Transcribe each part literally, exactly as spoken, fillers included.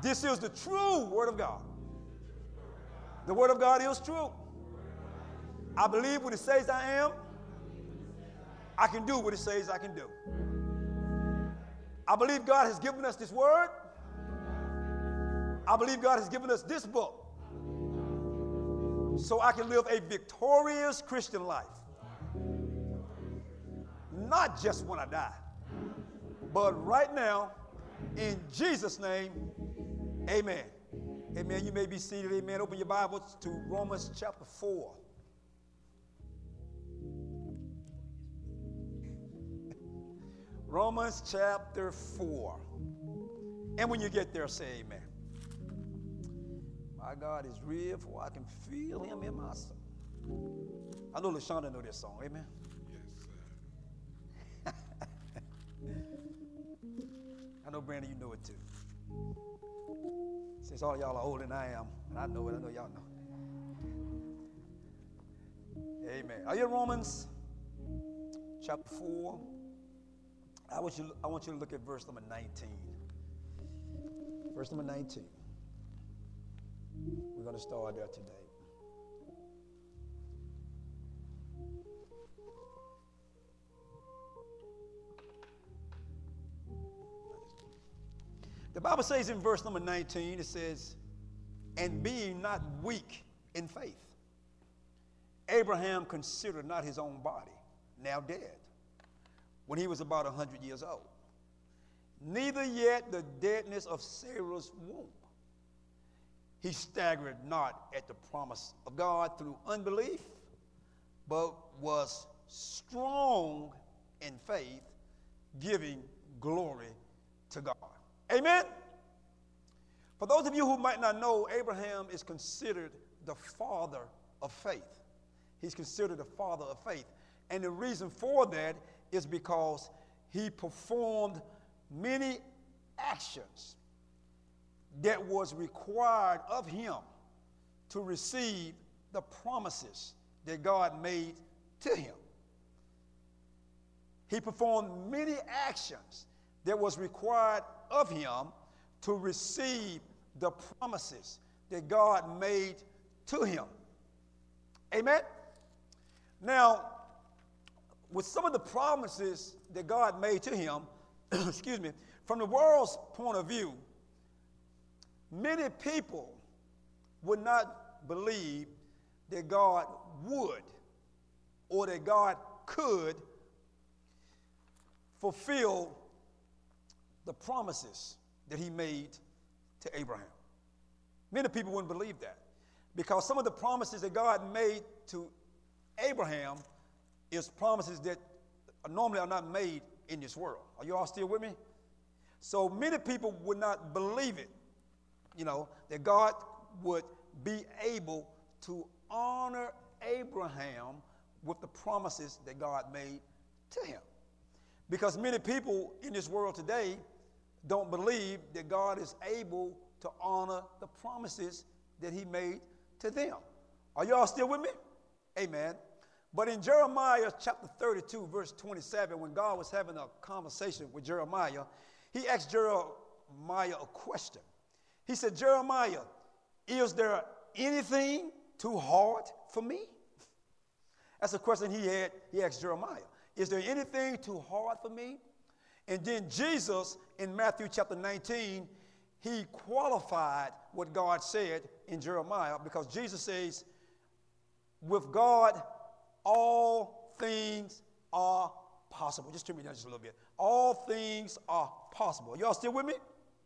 This is the true word of God. The word of God is true. I believe what it says I am. I can do what it says I can do. I believe God has given us this word. I believe God has given us this book so I can live a victorious Christian life. Not just when I die, but right now, in Jesus' name, amen. Amen. You may be seated. Amen. Open your Bibles to Romans chapter four. Romans chapter four. And when you get there, say amen. My God is real, for I can feel him in my soul. I know LaShonda know this song. Amen. Yes, sir. I know, Brandon, you know it too. Since all y'all are older than I am, and I know it, I know y'all know. Amen. Are you in Romans chapter four? I want you, I want you to look at verse number nineteen. Verse number nineteen. We're going to start there today. The Bible says in verse number nineteen, it says, and being not weak in faith, Abraham considered not his own body, now dead, when he was about a hundred years old, neither yet the deadness of Sarah's womb. He staggered not at the promise of God through unbelief, but was strong in faith, giving glory to God. Amen? For those of you who might not know, Abraham is considered the father of faith. He's considered the father of faith. And the reason for that is because he performed many actions that was required of him to receive the promises that God made to him. He performed many actions that was required of him to receive the promises that God made to him. Amen? Now, with some of the promises that God made to him, excuse me, from the world's point of view, many people would not believe that God would or that God could fulfill the promises that he made to Abraham. Many people wouldn't believe that because some of the promises that God made to Abraham is promises that normally are not made in this world. Are you all still with me? So many people would not believe it, you know, that God would be able to honor Abraham with the promises that God made to him. Because many people in this world today don't believe that God is able to honor the promises that he made to them. Are you all still with me? Amen. But in Jeremiah chapter thirty-two, verse twenty-seven, when God was having a conversation with Jeremiah, he asked Jeremiah a question. He said, Jeremiah, is there anything too hard for me? That's a question he had. He asked Jeremiah, is there anything too hard for me? And then Jesus, in Matthew chapter nineteen, he qualified what God said in Jeremiah, because Jesus says, with God, all things are possible. Just turn me down just a little bit. All things are possible. Y'all still with me?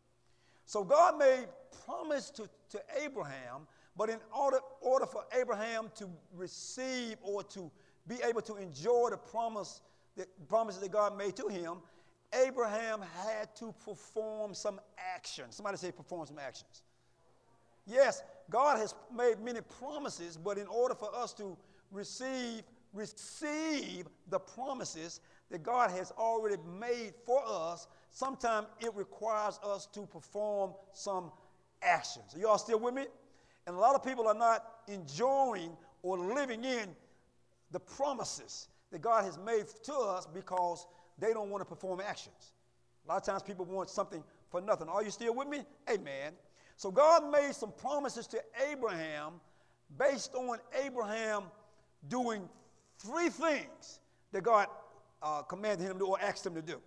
So God made promise to, to Abraham, but in order, order for Abraham to receive or to be able to enjoy the promise, the promises that God made to him, Abraham had to perform some actions. Somebody say perform some actions. Yes, God has made many promises, but in order for us to receive, receive the promises that God has already made for us, sometimes it requires us to perform some actions. Are you all still with me? And a lot of people are not enjoying or living in the promises that God has made to us because they don't want to perform actions. A lot of times people want something for nothing. Are you still with me? Amen. So God made some promises to Abraham based on Abraham doing three things that God uh, commanded him to do or asked him to do.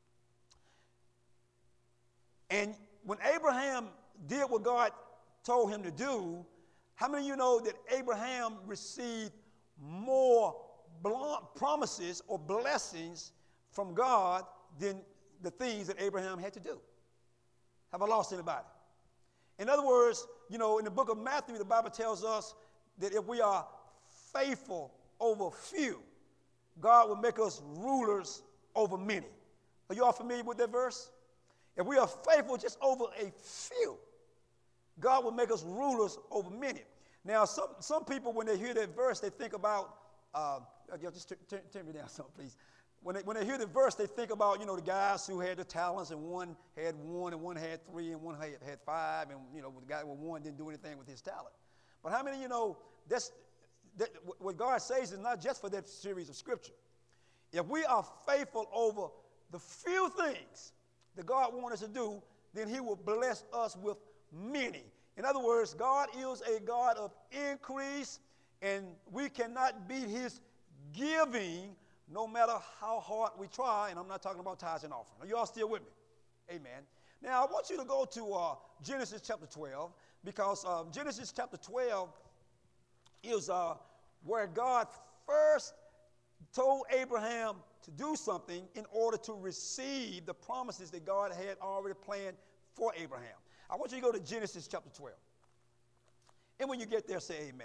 And when Abraham did what God told him to do, how many of you know that Abraham received more promises or blessings from God than the things that Abraham had to do? Have I lost anybody? In other words, you know, in the book of Matthew, the Bible tells us that if we are faithful over few, God will make us rulers over many. Are you all familiar with that verse? If we are faithful just over a few, God will make us rulers over many. Now, some, some people, when they hear that verse, they think about, uh, just turn, turn, turn me down some, please. When they, when they hear the verse, they think about, you know, the guys who had the talents, and one had one, and one had three, and one had, had five, and, you know, the guy with one didn't do anything with his talent. But how many of you know that's, that what God says is not just for that series of Scripture. If we are faithful over the few things that God wants us to do, then he will bless us with many. In other words, God is a God of increase, and we cannot beat his giving no matter how hard we try, and I'm not talking about tithes and offering. Are you all still with me? Amen. Now, I want you to go to uh, Genesis chapter twelve, because uh, Genesis chapter twelve is uh, where God first told Abraham to do something in order to receive the promises that God had already planned for Abraham. I want you to go to Genesis chapter twelve. And when you get there, say amen.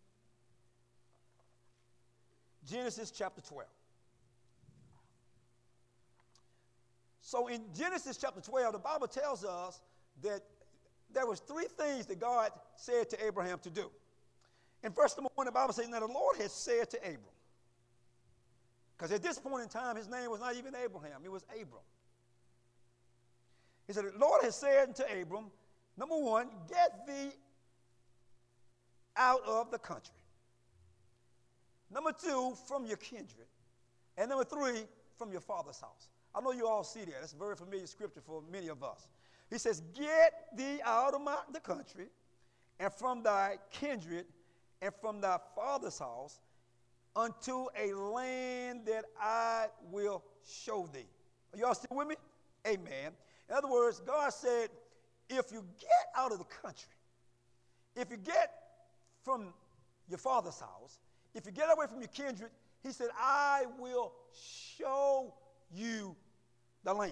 Genesis chapter twelve. So in Genesis chapter twelve, the Bible tells us that there was three things that God said to Abraham to do. In verse number one, the Bible says, now the Lord has said to Abram, because at this point in time, his name was not even Abraham, it was Abram. He said, the Lord has said to Abram, number one, get thee out of the country. Number two, from your kindred. And number three, from your father's house. I know you all see that. That's a very familiar scripture for many of us. He says, get thee out of my, the country, and from thy kindred, and from thy father's house, unto a land that I will show thee. Are you all still with me? Amen. In other words, God said, if you get out of the country, if you get from your father's house, if you get away from your kindred, he said, I will show you the land.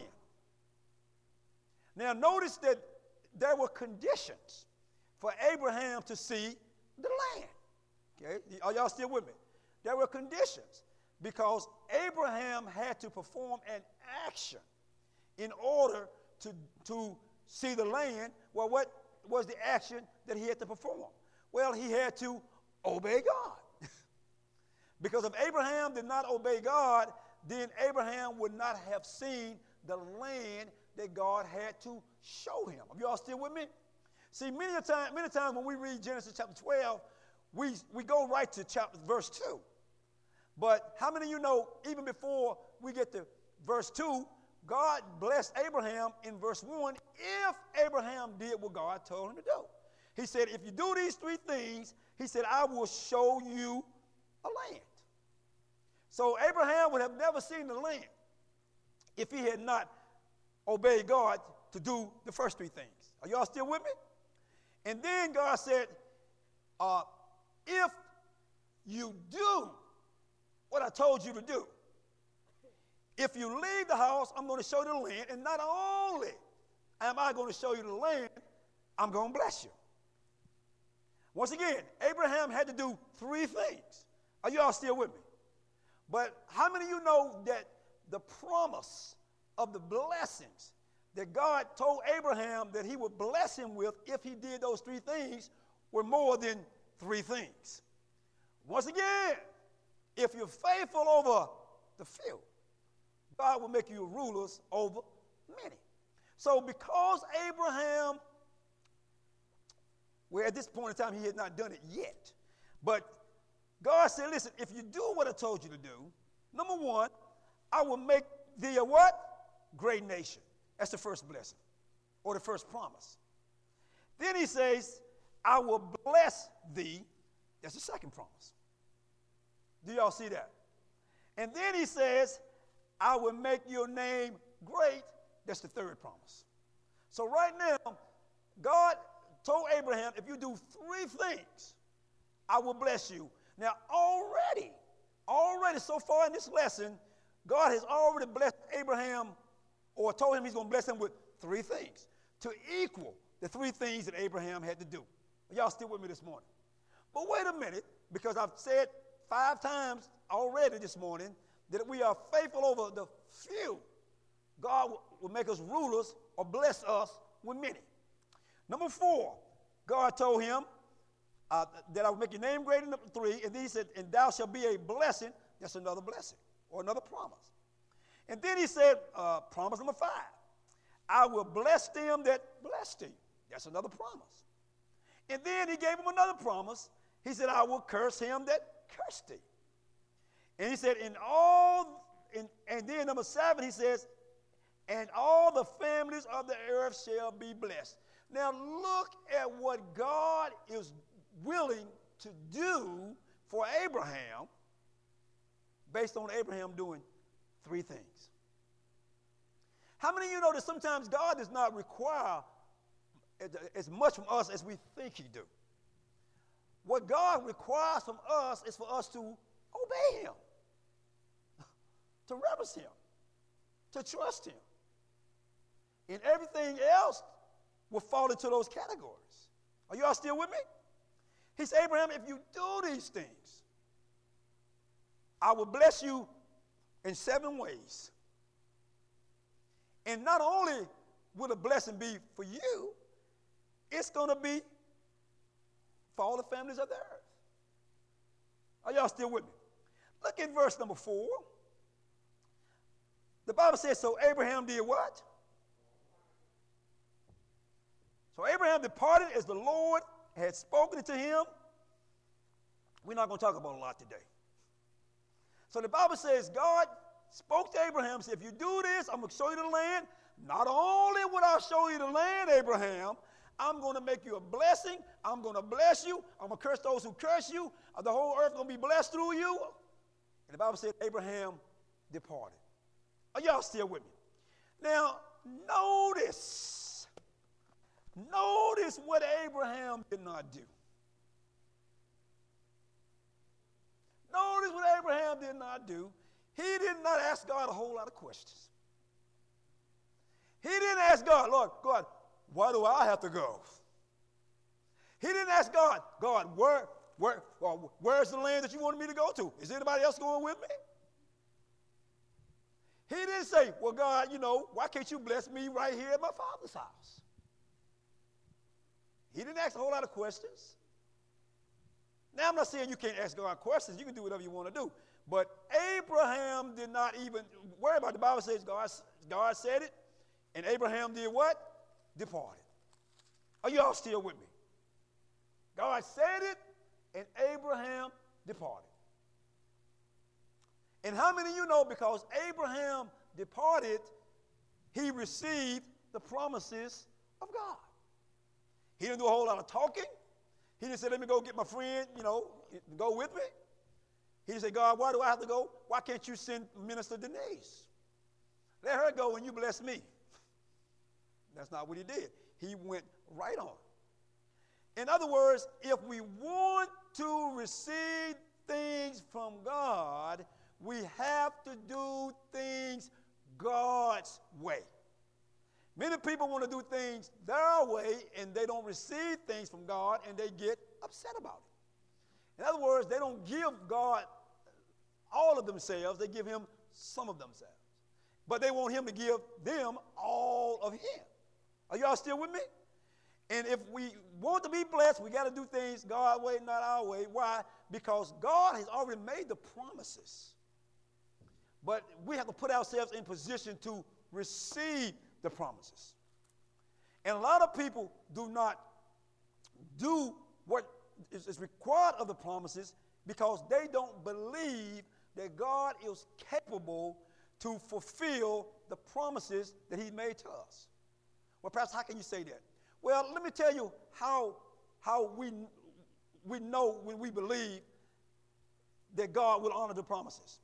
Now, notice that there were conditions for Abraham to see the land. Okay, are y'all still with me? There were conditions because Abraham had to perform an action in order to, to see the land. Well, what was the action that he had to perform? Well, he had to obey God. Because if Abraham did not obey God, then Abraham would not have seen the land that God had to show him. Are you all still with me? See, many a time, many times when we read Genesis chapter twelve, we, we go right to chapter verse two. But how many of you know, even before we get to verse two, God blessed Abraham in verse one if Abraham did what God told him to do. He said, if you do these three things, he said, I will show you a land. So Abraham would have never seen the land if he had not obeyed God to do the first three things. Are y'all still with me? And then God said, uh, if you do what I told you to do, if you leave the house, I'm going to show you the land. And not only am I going to show you the land, I'm going to bless you. Once again, Abraham had to do three things. Are you all still with me? But how many of you know that the promise of the blessings that God told Abraham that he would bless him with if he did those three things were more than three things? Once again, if you're faithful over the few, God will make you rulers over many. So because Abraham, well, at this point in time, he had not done it yet, but God said, listen, if you do what I told you to do, number one, I will make thee a what? Great nation. That's the first blessing or the first promise. Then he says, I will bless thee. That's the second promise. Do y'all see that? And then he says, I will make your name great. That's the third promise. So right now, God told Abraham, if you do three things, I will bless you. Now already, already so far in this lesson, God has already blessed Abraham, or told him he's going to bless him with three things to equal the three things that Abraham had to do. Y'all still with me this morning? But wait a minute, because I've said five times already this morning that we are faithful over the few. God will make us rulers or bless us with many. Number four, God told him uh, that I will make your name great in number three, and then he said, and thou shalt be a blessing. That's another blessing or another promise. And then he said, uh, promise number five, I will bless them that bless thee. That's another promise. And then he gave him another promise. He said, I will curse him that curse thee. And he said, in all, in, and then number seven, he says, and all the families of the earth shall be blessed. Now look at what God is willing to do for Abraham based on Abraham doing three things. How many of you know that sometimes God does not require as much from us as we think he do? What God requires from us is for us to obey him, to reverence him, to trust him. And everything else will fall into those categories. Are you all still with me? He said, Abraham, if you do these things, I will bless you in seven ways. And not only will the blessing be for you, it's going to be for all the families of the earth. Are y'all still with me? Look at verse number four. The Bible says, so Abraham did what? So Abraham departed as the Lord had spoken to him. We're not going to talk about a lot today. So the Bible says God spoke to Abraham, said, if you do this, I'm going to show you the land. Not only will I show you the land, Abraham, I'm going to make you a blessing. I'm going to bless you. I'm going to curse those who curse you. The whole earth is going to be blessed through you. And the Bible said Abraham departed. Are y'all still with me? Now, notice, notice what Abraham did not do. Notice what Abraham did not do. He did not ask God a whole lot of questions. He didn't ask God, Lord, God, why do I have to go? He didn't ask God, God, where, where, well, where's the land that you wanted me to go to? Is anybody else going with me? He didn't say, well, God, you know, why can't you bless me right here at my father's house? He didn't ask a whole lot of questions. Now, I'm not saying you can't ask God questions. You can do whatever you want to do. But Abraham did not even worry about it. The Bible says God, God said it, and Abraham did what? Departed. Are you all still with me? God said it, and Abraham departed. And how many of you know because Abraham departed, he received the promises of God? He didn't do a whole lot of talking. He didn't say, let me go get my friend, you know, go with me. He didn't say, God, why do I have to go? Why can't you send Minister Denise? Let her go and you bless me. That's not what he did. He went right on. In other words, if we want to receive things from God, we have to do things God's way. Many people want to do things their way, and they don't receive things from God, and they get upset about it. In other words, they don't give God all of themselves. They give him some of themselves. But they want him to give them all of him. Are y'all still with me? And if we want to be blessed, we got to do things God's way, not our way. Why? Because God has already made the promises. But we have to put ourselves in position to receive the promises. And a lot of people do not do what is required of the promises because they don't believe that God is capable to fulfill the promises that he made to us. Well, perhaps how can you say that? Well, let me tell you how, how we, we know when we believe that God will honor the promises.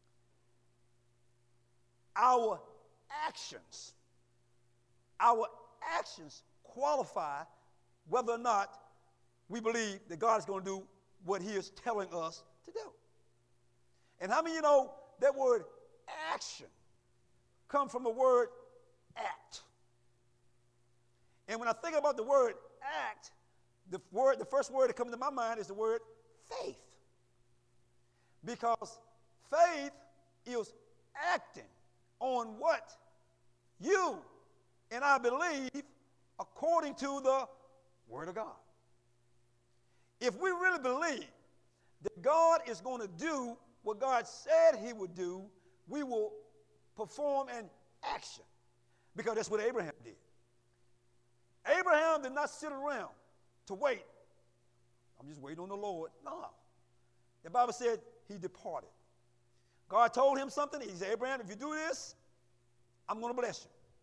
Our actions, our actions qualify whether or not we believe that God is going to do what he is telling us to do. And how many of you know that word action comes from the word act? And when I think about the word act, the word, the first word that comes to my mind is the word faith. Because faith is acting on what you and I believe according to the Word of God. If we really believe that God is going to do what God said he would do, we will perform an action. Because that's what Abraham did. Abraham did not sit around to wait. I'm just waiting on the Lord. No. The Bible said he departed. God told him something. He said, Abraham, if you do this, I'm going to bless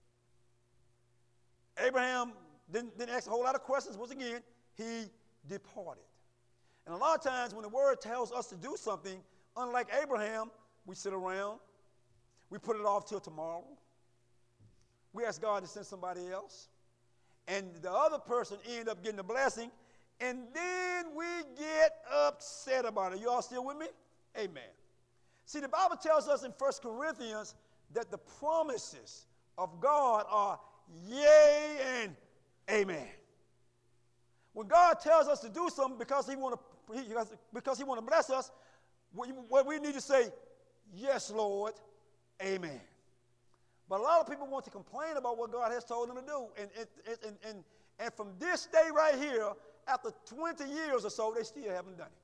you. Abraham didn't, didn't ask a whole lot of questions. Once again, he departed. And a lot of times when the word tells us to do something, unlike Abraham, we sit around. We put it off till tomorrow. We ask God to send somebody else. And the other person end up getting the blessing. And then we get upset about it. You all still with me? Amen. See, the Bible tells us in First Corinthians that the promises of God are yea and amen. When God tells us to do something because he want to he, because he want to bless us, what we need to say, yes, Lord, amen. But a lot of people want to complain about what God has told them to do. And, and, and, and, and from this day right here, after twenty years or so, they still haven't done it.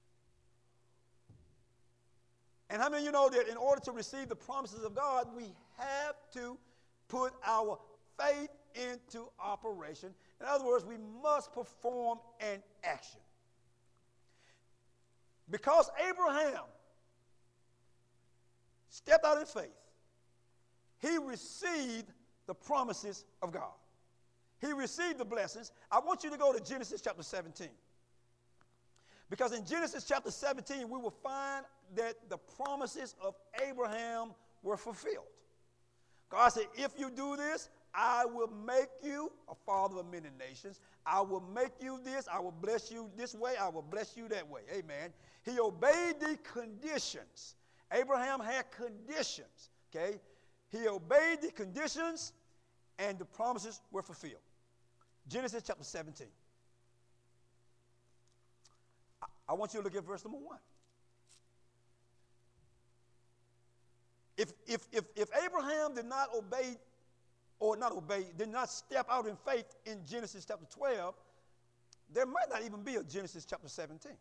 And how many of you know that in order to receive the promises of God, we have to put our faith into operation? In other words, we must perform an action. Because Abraham stepped out in faith, he received the promises of God. He received the blessings. I want you to go to Genesis chapter seventeen. Because in Genesis chapter seventeen, we will find that the promises of Abraham were fulfilled. God said, if you do this, I will make you a father of many nations. I will make you this. I will bless you this way. I will bless you that way. Amen. He obeyed the conditions. Abraham had conditions. Okay. He obeyed the conditions, and the promises were fulfilled. Genesis chapter seventeen. I, I want you to look at verse number one. If, if, if, if Abraham did not obey, or not obey, did not step out in faith in Genesis chapter twelve, there might not even be a Genesis chapter seventeen.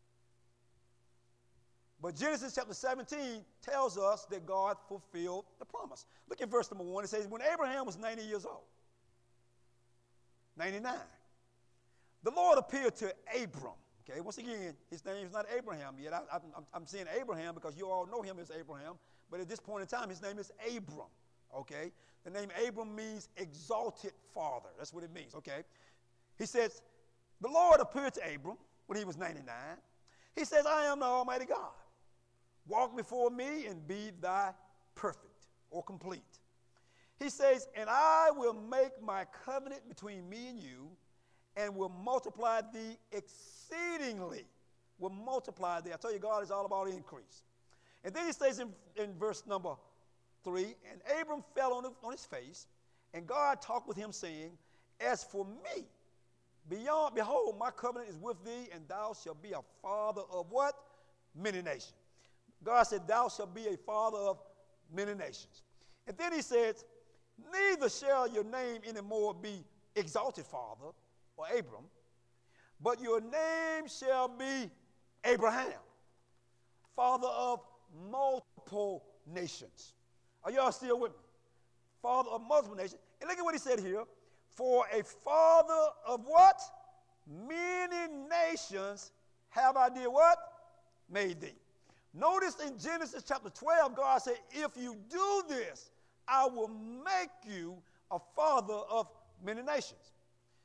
But Genesis chapter seventeen tells us that God fulfilled the promise. Look at verse number one. It says, when Abraham was ninety years old, ninety-nine, the Lord appeared to Abram. Okay, once again, his name is not Abraham yet. I, I, I'm, I'm saying Abraham because you all know him as Abraham. But at this point in time, his name is Abram. Okay, the name Abram means exalted father. That's what it means. Okay, he says, the Lord appeared to Abram when he was ninety-nine. He says, I am the Almighty God. Walk before me and be thy perfect or complete. He says, and I will make my covenant between me and you and will multiply thee exceedingly. Will multiply thee. I tell you, God is all about increase. And then he says in, in verse number three, and Abram fell on, the, on his face, and God talked with him, saying, as for me, beyond, behold, my covenant is with thee, and thou shalt be a father of what? Many nations. God said, thou shalt be a father of many nations. And then he says, neither shall your name anymore be exalted father, or Abram, but your name shall be Abraham, father of multiple nations. Are y'all still with me? Father of multiple nations. And look at what he said here. For a father of what? Many nations have I did what? Made thee. Notice in Genesis chapter twelve, God said, if you do this, I will make you a father of many nations.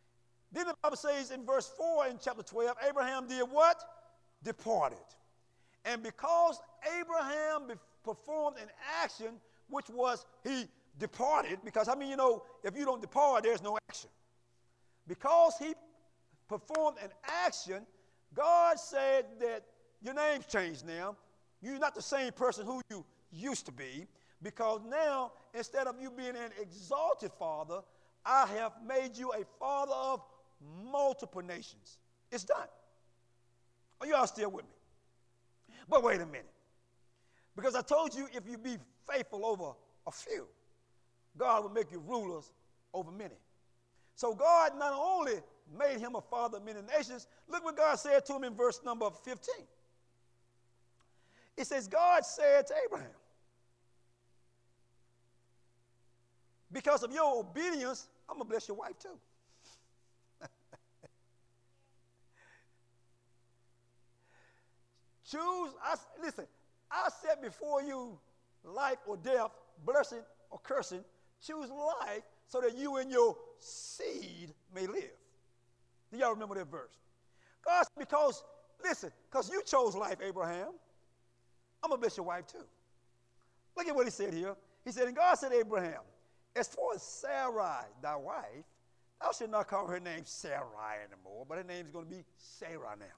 Then the Bible says in verse four in chapter twelve, Abraham did what? Departed. And because Abraham be- performed an action, which was he departed, because I mean, you know, if you don't depart, there's no action. Because he performed an action, God said that your name's changed now. You're not the same person who you used to be, because now, instead of you being an exalted father, I have made you a father of multiple nations. It's done. Are you all still with me? But wait a minute. Because I told you if you be faithful over a few, God will make you rulers over many. So God not only made him a father of many nations, look what God said to him in verse number fifteen. It says, God said to Abraham, because of your obedience, I'm going to bless your wife too. Choose, I, listen, I set before you life or death, blessing or cursing. Choose life so that you and your seed may live. Do y'all remember that verse? God said, because, listen, because you chose life, Abraham, I'm going to bless your wife too. Look at what he said here. He said, and God said to Abraham, as far as Sarai, thy wife, thou shalt not call her name Sarai anymore, but her name is going to be Sarah now.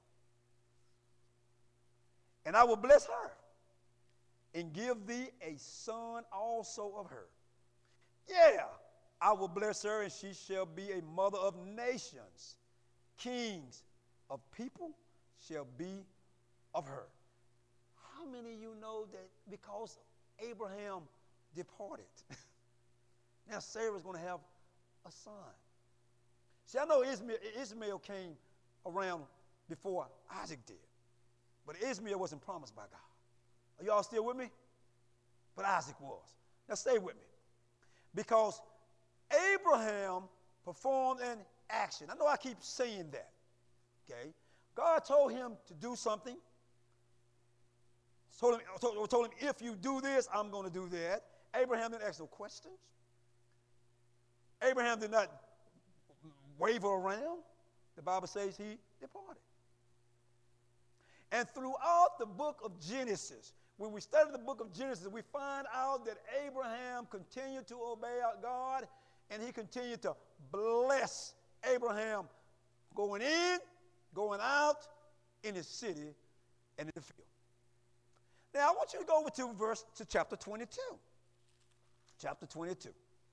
And I will bless her and give thee a son also of her. Yeah, I will bless her, and she shall be a mother of nations. Kings of people shall be of her. How many of you know that because Abraham departed, now Sarah's going to have a son? See, I know Ishmael, Ishmael came around before Isaac did, but Ishmael wasn't promised by God. Are y'all still with me? But Isaac was. Now stay with me. Because Abraham performed an action. I know I keep saying that. Okay? God told him to do something. Told him, told, told him, if you do this, I'm going to do that. Abraham didn't ask no questions. Abraham did not waver around. The Bible says he departed. And throughout the book of Genesis, when we study the book of Genesis, we find out that Abraham continued to obey God, and he continued to bless Abraham going in, going out, in his city, and in the field. Now, I want you to go over to verse, to chapter twenty-two. Chapter twenty-two.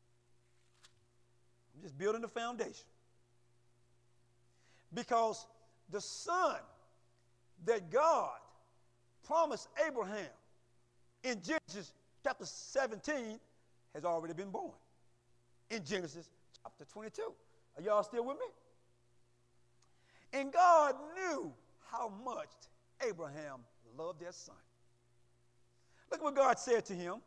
I'm just building the foundation. Because the son that God promised Abraham in Genesis chapter seventeen has already been born. In Genesis chapter twenty-two. Are y'all still with me? And God knew how much Abraham loved their son. Look what God said to him.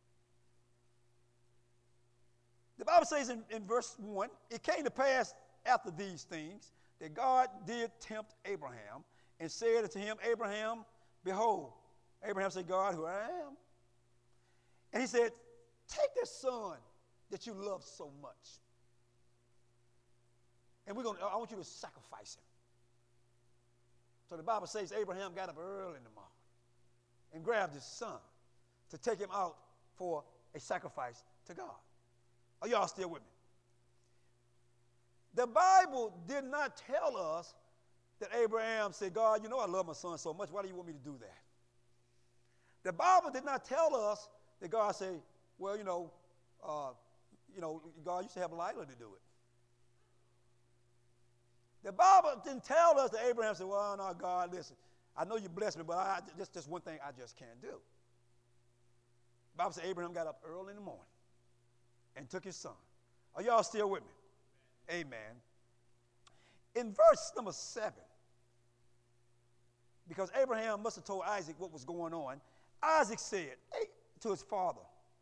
The Bible says in, in verse one, it came to pass after these things that God did tempt Abraham and said unto him, Abraham, behold. Abraham said, God, who I am. And he said, take this son that you love so much. And we're going to, I want you to sacrifice him. So the Bible says Abraham got up early in the morning and grabbed his son to take him out for a sacrifice to God. Are y'all still with me? The Bible did not tell us that Abraham said, God, you know I love my son so much. Why do you want me to do that? The Bible did not tell us that God said, well, you know, uh, you know, God used to have Lila to do it. The Bible didn't tell us that Abraham said, well, no, God, listen, I know you blessed me, but I, this just one thing I just can't do. The Bible said Abraham got up early in the morning and took his son. Are y'all still with me? Amen. In verse number seven, because Abraham must have told Isaac what was going on, Isaac said hey, to his father.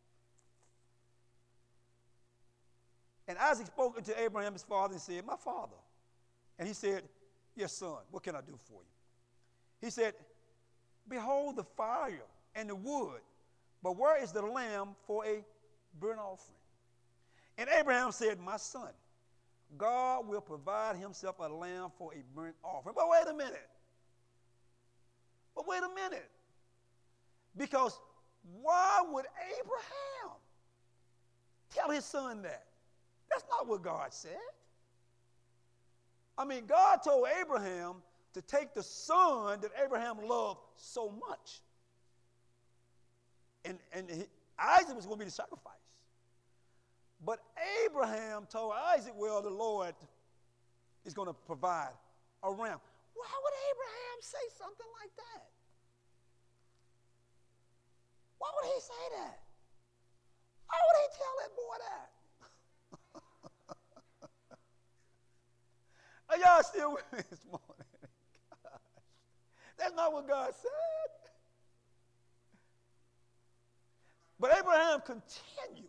And Isaac spoke unto Abraham, his father, and said, my father. And he said, yes, son, what can I do for you? He said, behold the fire and the wood, but where is the lamb for a burnt offering? And Abraham said, my son, God will provide himself a lamb for a burnt offering. But wait a minute. But wait a minute. Because why would Abraham tell his son that? That's not what God said. I mean, God told Abraham to take the son that Abraham loved so much. And, and he, Isaac was going to be the sacrifice. But Abraham told Isaac, well, the Lord is going to provide a ram. Why would Abraham say something like that? Why would he say that? Why would he tell that boy that? Are y'all still with me this morning? Gosh, that's not what God said. But Abraham continued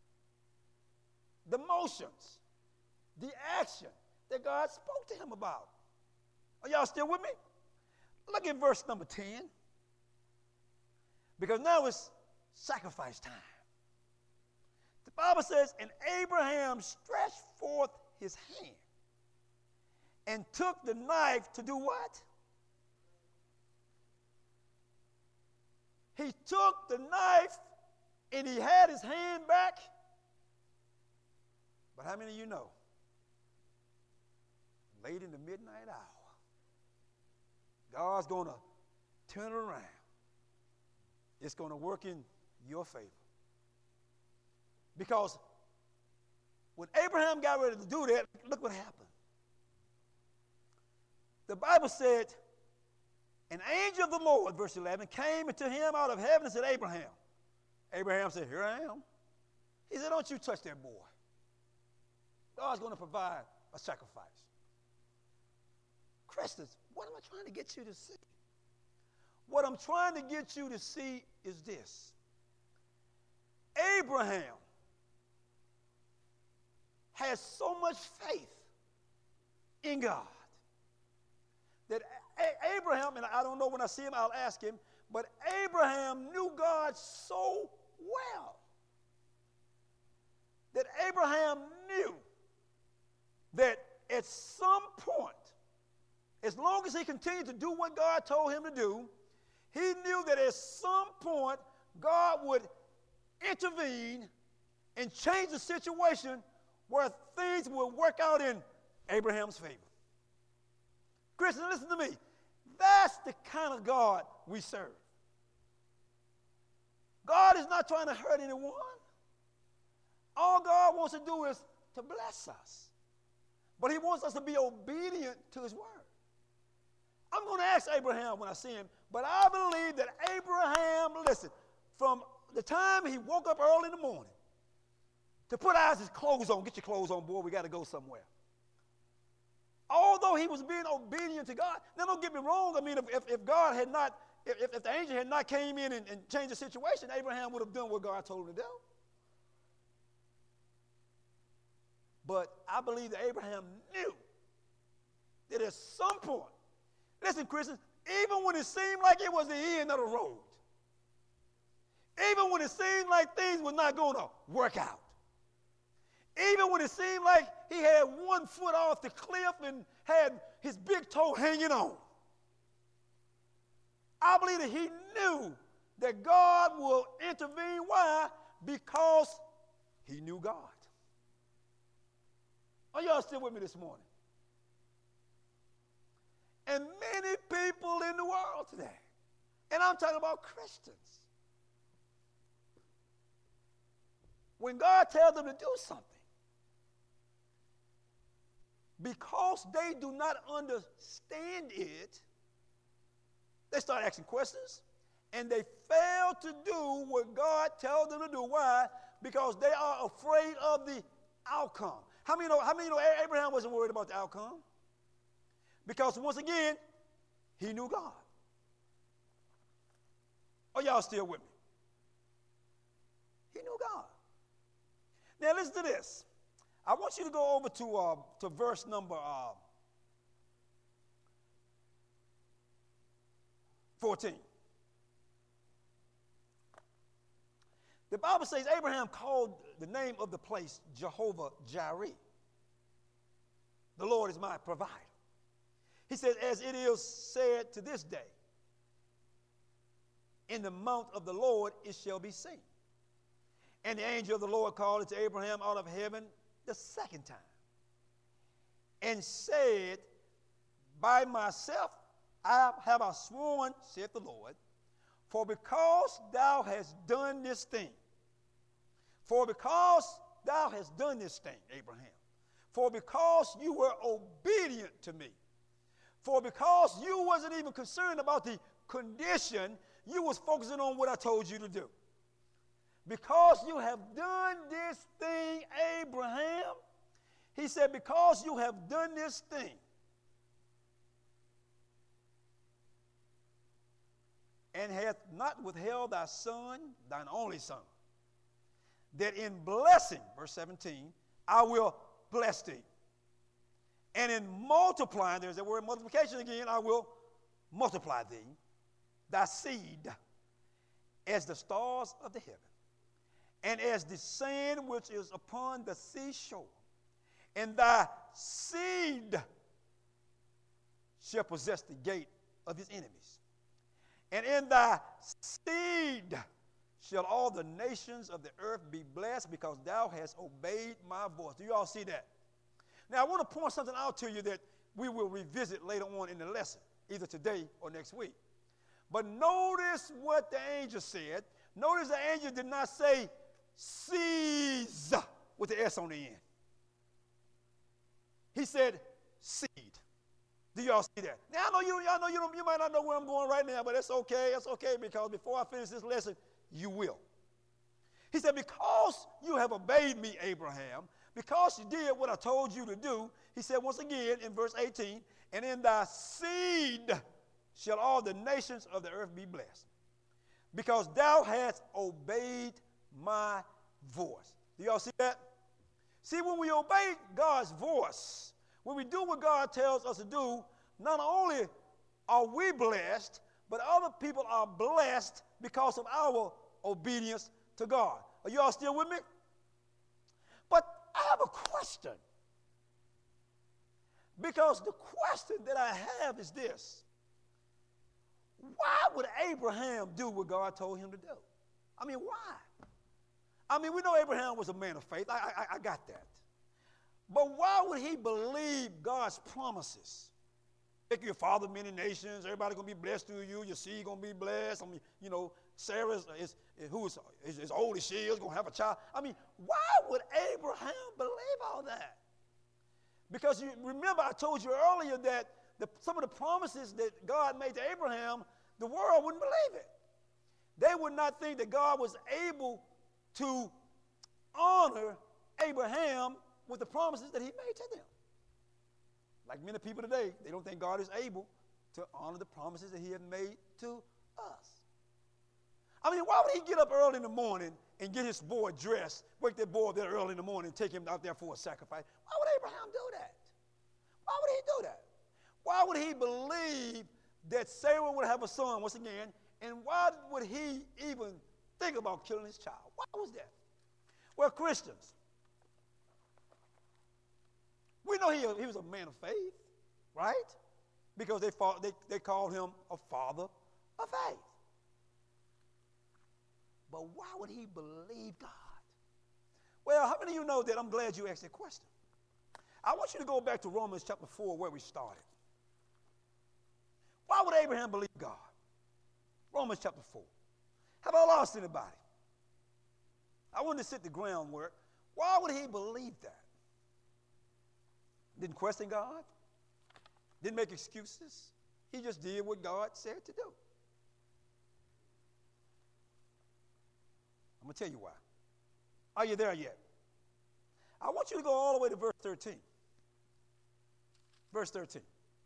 the motions, the action that God spoke to him about. Are y'all still with me? Look at verse number ten. Because now it's sacrifice time. The Bible says, and Abraham stretched forth his hand and took the knife to do what? He took the knife and he had his hand back. But how many of you know? Late in the midnight hour, God's going to turn it around. It's going to work in your favor. Because when Abraham got ready to do that, look what happened. The Bible said, an angel of the Lord, verse eleven, came into him out of heaven and said, Abraham. Abraham said, here I am. He said, don't you touch that boy. God's going to provide a sacrifice. Christians, what am I trying to get you to see? What I'm trying to get you to see is this. Abraham has so much faith in God that A- Abraham, and I don't know, when I see him, I'll ask him, but Abraham knew God so well that Abraham knew that at some point, as long as he continued to do what God told him to do, he knew that at some point God would intervene and change the situation where things would work out in Abraham's favor. Christian, listen to me. That's the kind of God we serve. God is not trying to hurt anyone. All God wants to do is to bless us. But he wants us to be obedient to his word. I'm going to ask Abraham when I see him, but I believe that Abraham, listen, from the time he woke up early in the morning to put his clothes on, get your clothes on, boy, we got to go somewhere. Although he was being obedient to God, now don't get me wrong, I mean, if, if, if God had not, if, if the angel had not came in and, and changed the situation, Abraham would have done what God told him to do. But I believe that Abraham knew that at some point, listen, Christians, even when it seemed like it was the end of the road, even when it seemed like things were not going to work out, even when it seemed like he had one foot off the cliff and had his big toe hanging on, I believe that he knew that God will intervene. Why? Because he knew God. Are y'all still with me this morning? And many people in the world today, and I'm talking about Christians, when God tells them to do something, because they do not understand it, they start asking questions, and they fail to do what God tells them to do. Why? Because they are afraid of the outcome. How many know, how many know Abraham wasn't worried about the outcome? Because once again, he knew God. Are y'all still with me? He knew God. Now listen to this. I want you to go over to, uh, to verse number uh, fourteen. The Bible says Abraham called the name of the place Jehovah Jireh. Lord is my provider. He says, as it is said to this day, in the mount of the Lord it shall be seen. And the angel of the Lord called unto Abraham out of heaven the second time, and said, by myself I have I sworn, saith the Lord, for because thou hast done this thing, for because thou hast done this thing, Abraham, for because you were obedient to me, for because you wasn't even concerned about the condition, you was focusing on what I told you to do. Because you have done this thing, Abraham, he said, because you have done this thing, and hath not withheld thy son, thine only son, that in blessing, verse seventeen, I will bless thee. And in multiplying, there's that word multiplication again, I will multiply thee, thy seed, as the stars of the heaven, and as the sand which is upon the seashore. And thy seed shall possess the gate of his enemies. And in thy seed shall all the nations of the earth be blessed, because thou hast obeyed my voice. Do you all see that? Now, I want to point something out to you that we will revisit later on in the lesson, either today or next week. But notice what the angel said. Notice the angel did not say seeds with the S on the end. He said seed. Do y'all see that? Now, I know you, y'all know you, don't, you might not know where I'm going right now, but it's okay. It's okay, because before I finish this lesson, you will. He said, because you have obeyed me, Abraham, because you did what I told you to do, he said once again in verse eighteen, and in thy seed shall all the nations of the earth be blessed, because thou hast obeyed my voice. Do y'all see that? See, when we obey God's voice, when we do what God tells us to do, not only are we blessed, but other people are blessed because of our obedience to God. Are you all still with me? But I have a question. Because the question that I have is this: why would Abraham do what God told him to do? I mean, why? I mean, we know Abraham was a man of faith. I, I, I got that. But why would he believe God's promises? Make you a father of many nations. Everybody's going to be blessed through you. Your seed going to be blessed. I mean, you know, Sarah is, is, who is, is as old as she is, going to have a child. I mean, why would Abraham believe all that? Because you remember I told you earlier that the, some of the promises that God made to Abraham, the world wouldn't believe it. They would not think that God was able to honor Abraham with the promises that he made to them. Like many people today, they don't think God is able to honor the promises that he had made to us. I mean, why would he get up early in the morning and get his boy dressed, wake that boy up there early in the morning and take him out there for a sacrifice? Why would Abraham do that? Why would he do that? Why would he believe that Sarah would have a son once again, and why would he even think about killing his child? Why was that? Well, Christians, we know he, he was a man of faith, right? Because they, fought, they, they called him a father of faith. But why would he believe God? Well, how many of you know that? I'm glad you asked that question. I want you to go back to Romans chapter four where we started. Why would Abraham believe God? Romans chapter four. Have I lost anybody? I wanted to set the groundwork. Why would he believe that? Didn't question God. Didn't make excuses. He just did what God said to do. I'm going to tell you why. Are you there yet? I want you to go all the way to verse thirteen. Verse thirteen.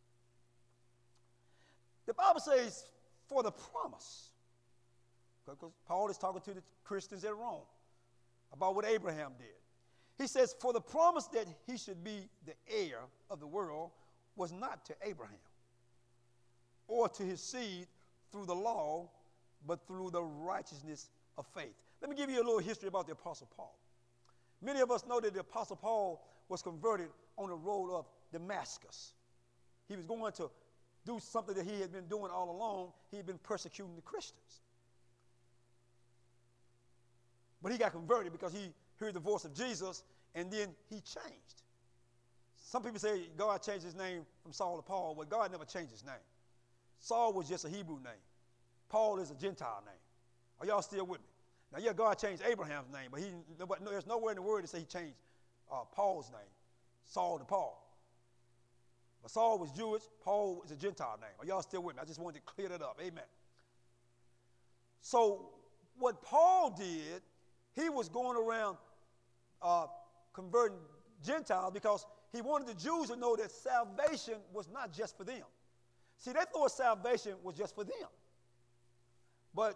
The Bible says, for the promise. Because Paul is talking to the Christians at Rome about what Abraham did. He says, for the promise that he should be the heir of the world was not to Abraham or to his seed through the law, but through the righteousness of faith. Let me give you a little history about the Apostle Paul. Many of us know that the Apostle Paul was converted on the road of Damascus. He was going to do something that he had been doing all along. He had been persecuting the Christians. But he got converted because he heard the voice of Jesus, and then he changed. Some people say God changed his name from Saul to Paul, but God never changed his name. Saul was just a Hebrew name. Paul is a Gentile name. Are y'all still with me? Now, yeah, God changed Abraham's name, but he, there's nowhere in the word to say he changed uh, Paul's name, Saul to Paul. But Saul was Jewish. Paul is a Gentile name. Are y'all still with me? I just wanted to clear that up. Amen. So what Paul did, he was going around uh, converting Gentiles because he wanted the Jews to know that salvation was not just for them. See, they thought salvation was just for them. But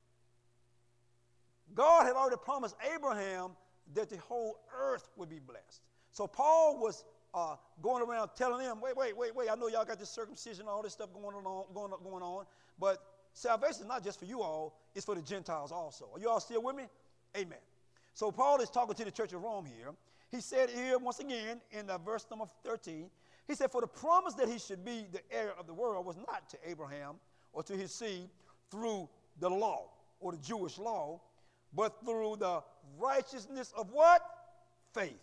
God had already promised Abraham that the whole earth would be blessed. So Paul was uh, going around telling them, wait, wait, wait, wait, I know y'all got this circumcision, all this stuff going on, going on, going on, but salvation is not just for you all, it's for the Gentiles also. Are you all still with me? Amen. So Paul is talking to the church of Rome here. He said here, once again, in uh, verse number thirteen, he said, for the promise that he should be the heir of the world was not to Abraham or to his seed through the law or the Jewish law, but through the righteousness of what? Faith.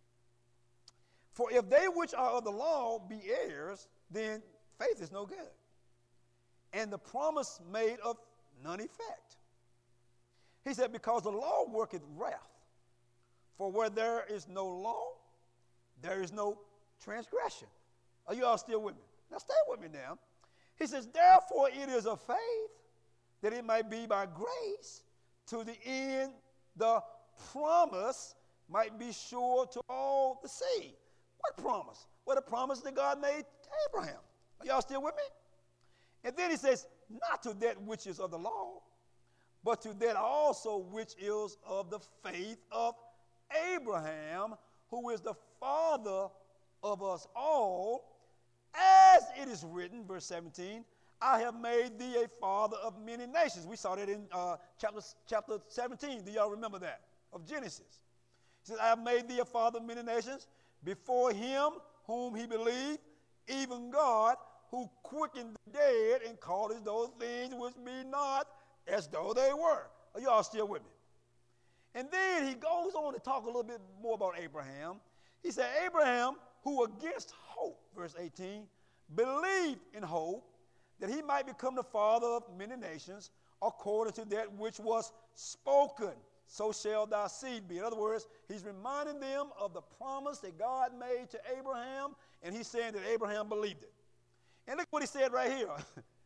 For if they which are of the law be heirs, then faith is no good, and the promise made of none effect. He said, because the law worketh wrath. For where there is no law, there is no transgression. Are you all still with me? Now stay with me now. He says, therefore it is of faith that it might be by grace, to the end the promise might be sure to all the seed. What promise? Well, the promise that God made to Abraham. Are y'all still with me? And then he says, not to that which is of the law, but to that also which is of the faith of Abraham, who is the father of us all, as it is written, verse seventeen, I have made thee a father of many nations. We saw that in uh, chapter, chapter seventeen. Do y'all remember that? Of Genesis. He says, I have made thee a father of many nations before him whom he believed, even God, who quickened the dead and called as those things which be not as though they were. Are y'all still with me? And then he goes on to talk a little bit more about Abraham. He said, Abraham, who against hope, verse eighteen, believed in hope, that he might become the father of many nations, according to that which was spoken, so shall thy seed be. In other words, he's reminding them of the promise that God made to Abraham, and he's saying that Abraham believed it. And look what he said right here.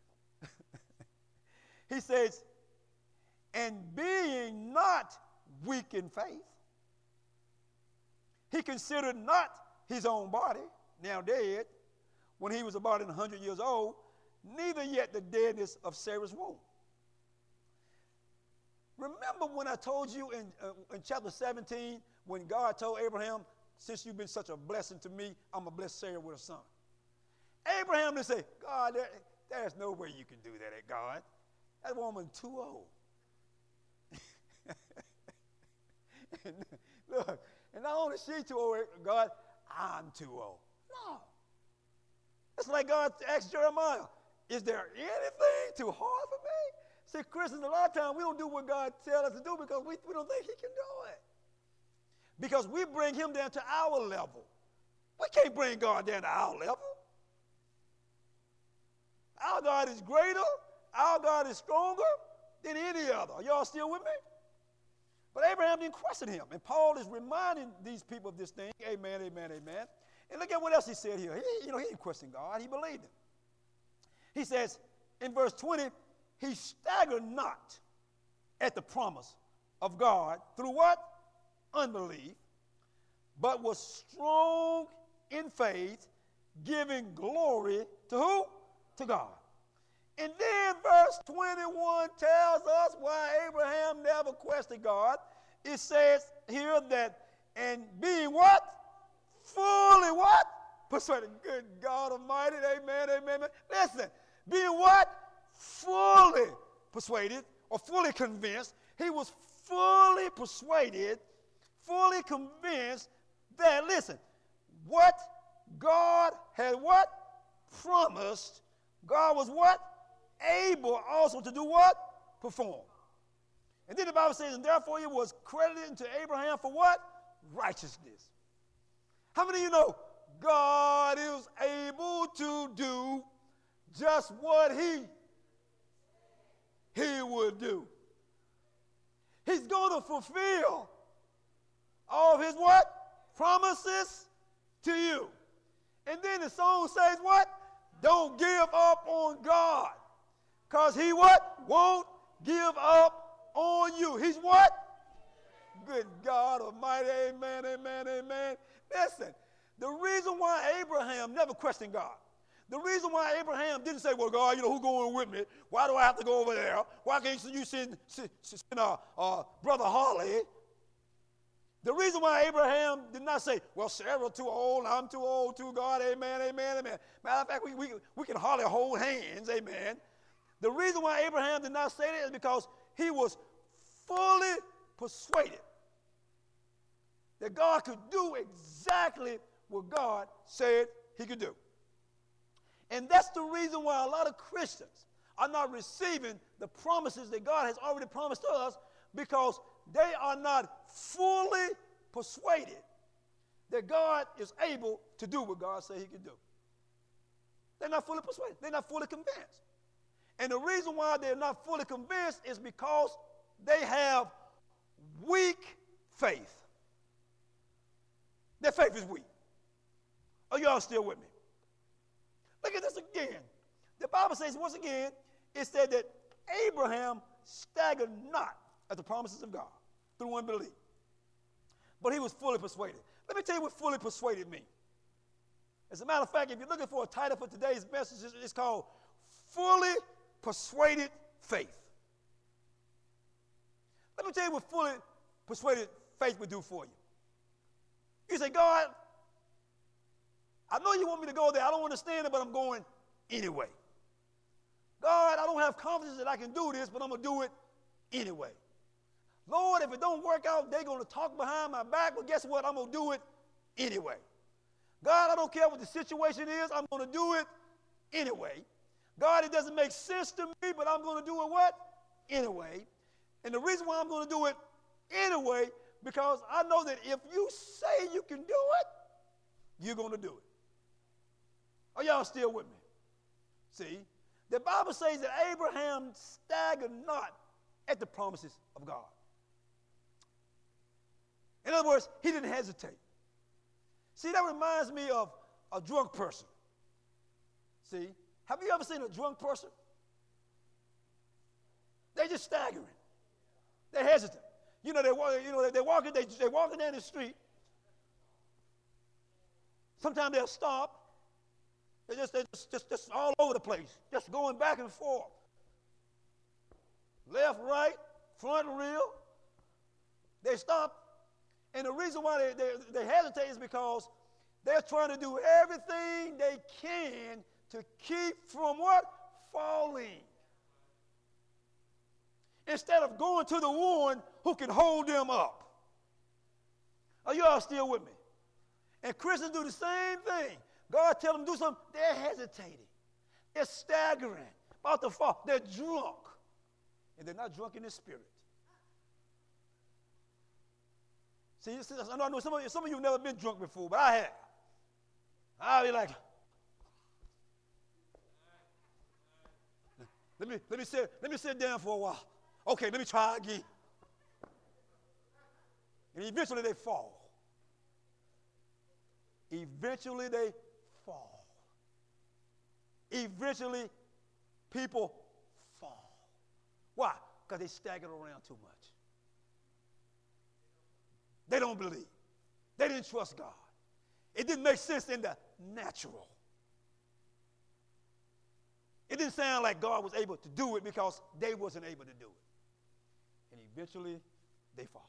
He says, and being not weak in faith, he considered not his own body, now dead, when he was about one hundred years old, neither yet the deadness of Sarah's womb. Remember when I told you in, uh, in chapter seventeen, when God told Abraham, since you've been such a blessing to me, I'm going to bless Sarah with a son. Abraham didn't say, God, there, there's no way you can do that, God. That woman too old. and look, and not only she too old, God, I'm too old. No. It's like God asked Jeremiah, is there anything too hard for me? See, Christians, a lot of times we don't do what God tells us to do because we, we don't think he can do it. Because we bring him down to our level. We can't bring God down to our level. Our God is greater. Our God is stronger than any other. Are y'all still with me? But Abraham didn't question him. And Paul is reminding these people of this thing. Amen, amen, amen. And look at what else he said here. He, you know, he didn't question God. He believed him. He says in verse twenty, he staggered not at the promise of God through what? Unbelief, but was strong in faith, giving glory to who? To God. And then verse twenty-one tells us why Abraham never questioned God. It says here that, and being what? Fully what? Persuaded. Good God Almighty, amen, amen, amen. Listen, being what? Fully persuaded or fully convinced. He was fully persuaded, fully convinced that, listen, what God had what? Promised. God was what? Able also to do what? Perform. And then the Bible says, and therefore it was credited to Abraham for what? Righteousness. How many of you know God is able to do just what he, he would do? He's going to fulfill all of his what? Promises to you. And then the song says what? Don't give up on God. Because he what? Won't give up on you. He's what? Good God Almighty. Amen, amen, amen. Listen, the reason why Abraham never questioned God, the reason why Abraham didn't say, well, God, you know, who's going with me? Why do I have to go over there? Why can't you send, send, send uh, uh, Brother Harley? The reason why Abraham did not say, well, Sarah too old, I'm too old too, God, amen, amen, amen. Matter of fact, we, we, we can hardly hold hands, amen. The reason why Abraham did not say that is because he was fully persuaded that God could do exactly what God said he could do. And that's the reason why a lot of Christians are not receiving the promises that God has already promised to us, because they are not fully persuaded that God is able to do what God said he could do. They're not fully persuaded. They're not fully convinced. And the reason why they're not fully convinced is because they have weak faith. Their faith is weak. Are you all still with me? Look at this again. The Bible says, once again, it said that Abraham staggered not at the promises of God through unbelief, but he was fully persuaded. Let me tell you what fully persuaded means. As a matter of fact, if you're looking for a title for today's message, it's called Fully Persuaded Faith. Let me tell you what fully persuaded faith would do for you. You say, God, I know you want me to go there. I don't understand it, but I'm going anyway. God, I don't have confidence that I can do this, but I'm going to do it anyway. Lord, if it don't work out, they're going to talk behind my back, but guess what? I'm going to do it anyway. God, I don't care what the situation is. I'm going to do it anyway. God, it doesn't make sense to me, but I'm going to do it what? Anyway. And the reason why I'm going to do it anyway, because I know that if you say you can do it, you're going to do it. Are y'all still with me? See, the Bible says that Abraham staggered not at the promises of God. In other words, he didn't hesitate. See, that reminds me of a drunk person. See, have you ever seen a drunk person? They're just staggering. They're hesitant. You know, they're, you know, they're, walking, they, they're walking down the street. Sometimes they'll stop. They're just, they're just, just, just all over the place, just going back and forth. Left, right, front, rear. They stop. And the reason why they, they, they hesitate is because they're trying to do everything they can to keep from what? Falling. Instead of going to the one who can hold them up. Are you all still with me? And Christians do the same thing. God tells them to do something, they're hesitating. They're staggering, about to fall. They're drunk. And they're not drunk in the spirit. See, I know some of you, some of you have never been drunk before, but I have. I'll be like, let me, let me, sit, let me sit down for a while. Okay, let me try again. And eventually they fall. Eventually they fall. Eventually people fall. Why? Because they staggered around too much. They don't believe. They didn't trust God. It didn't make sense in the natural. It didn't sound like God was able to do it because they wasn't able to do it. And eventually they fall.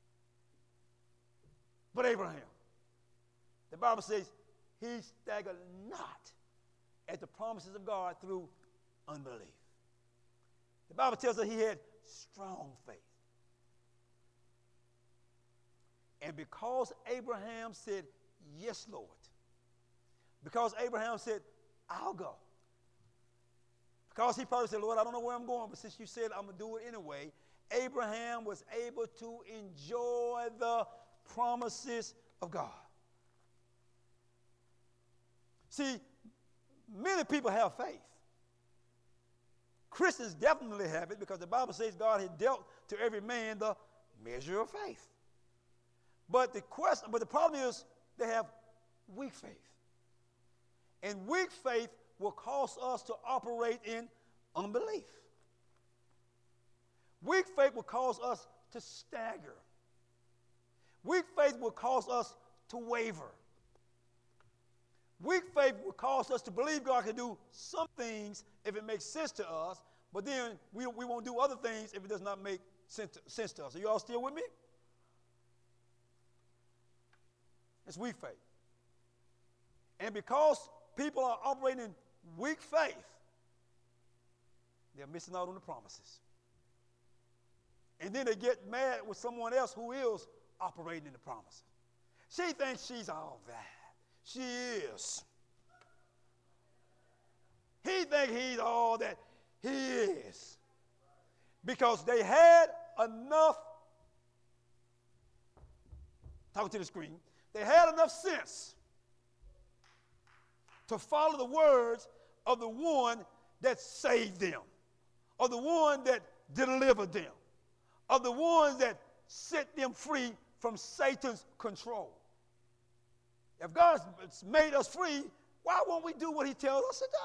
But Abraham, the Bible says, he staggered not at the promises of God through unbelief. The Bible tells us he had strong faith. And because Abraham said yes, Lord. Because Abraham said, I'll go. Because he probably said, Lord, I don't know where I'm going, but since you said I'm going to do it anyway, Abraham was able to enjoy the promises of God. See, many people have faith. Christians definitely have it because the Bible says God had dealt to every man the measure of faith. But the question, but the problem is they have weak faith. And weak faith will cause us to operate in unbelief. Weak faith will cause us to stagger. Weak faith will cause us to waver. Weak faith will cause us to believe God can do some things if it makes sense to us, but then we, we won't do other things if it does not make sense to, sense to us. Are you all still with me? It's weak faith. And because people are operating in weak faith, they're missing out on the promises. And then they get mad with someone else who is operating in the promises. She thinks she's all that. She is. He thinks he's all that. He is. Because they had enough, talking to the screen, they had enough sense to follow the words of the one that saved them, of the one that delivered them, of the ones that set them free from Satan's control. If God's made us free, why won't we do what he tells us to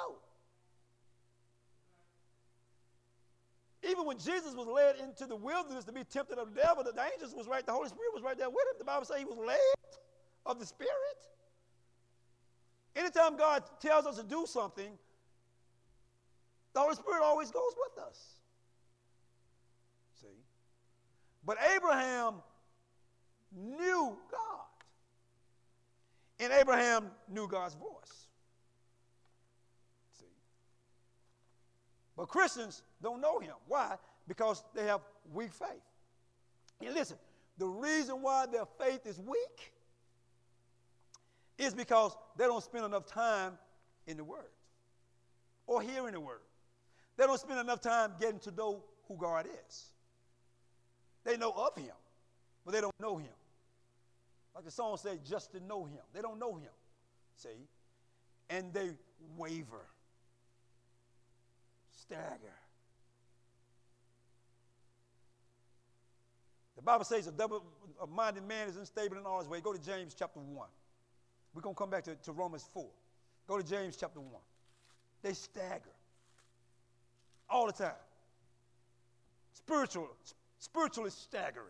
do? Even when Jesus was led into the wilderness to be tempted of the devil, the angels was right, the Holy Spirit was right there with him. The Bible says he was led of the Spirit. Anytime God tells us to do something, the Holy Spirit always goes with us. See? But Abraham knew God. And Abraham knew God's voice. See? But Christians don't know him. Why? Because they have weak faith. And listen, the reason why their faith is weak is because they don't spend enough time in the Word or hearing the Word. They don't spend enough time getting to know who God is. They know of him, but they don't know him. Like the song says, just to know him. They don't know him, see? And they waver, stagger. The Bible says a double-minded man is unstable in all his way. Go to James chapter one. We're going to come back to, to Romans four. Go to James chapter one. They stagger all the time. Spiritual, spiritually staggering.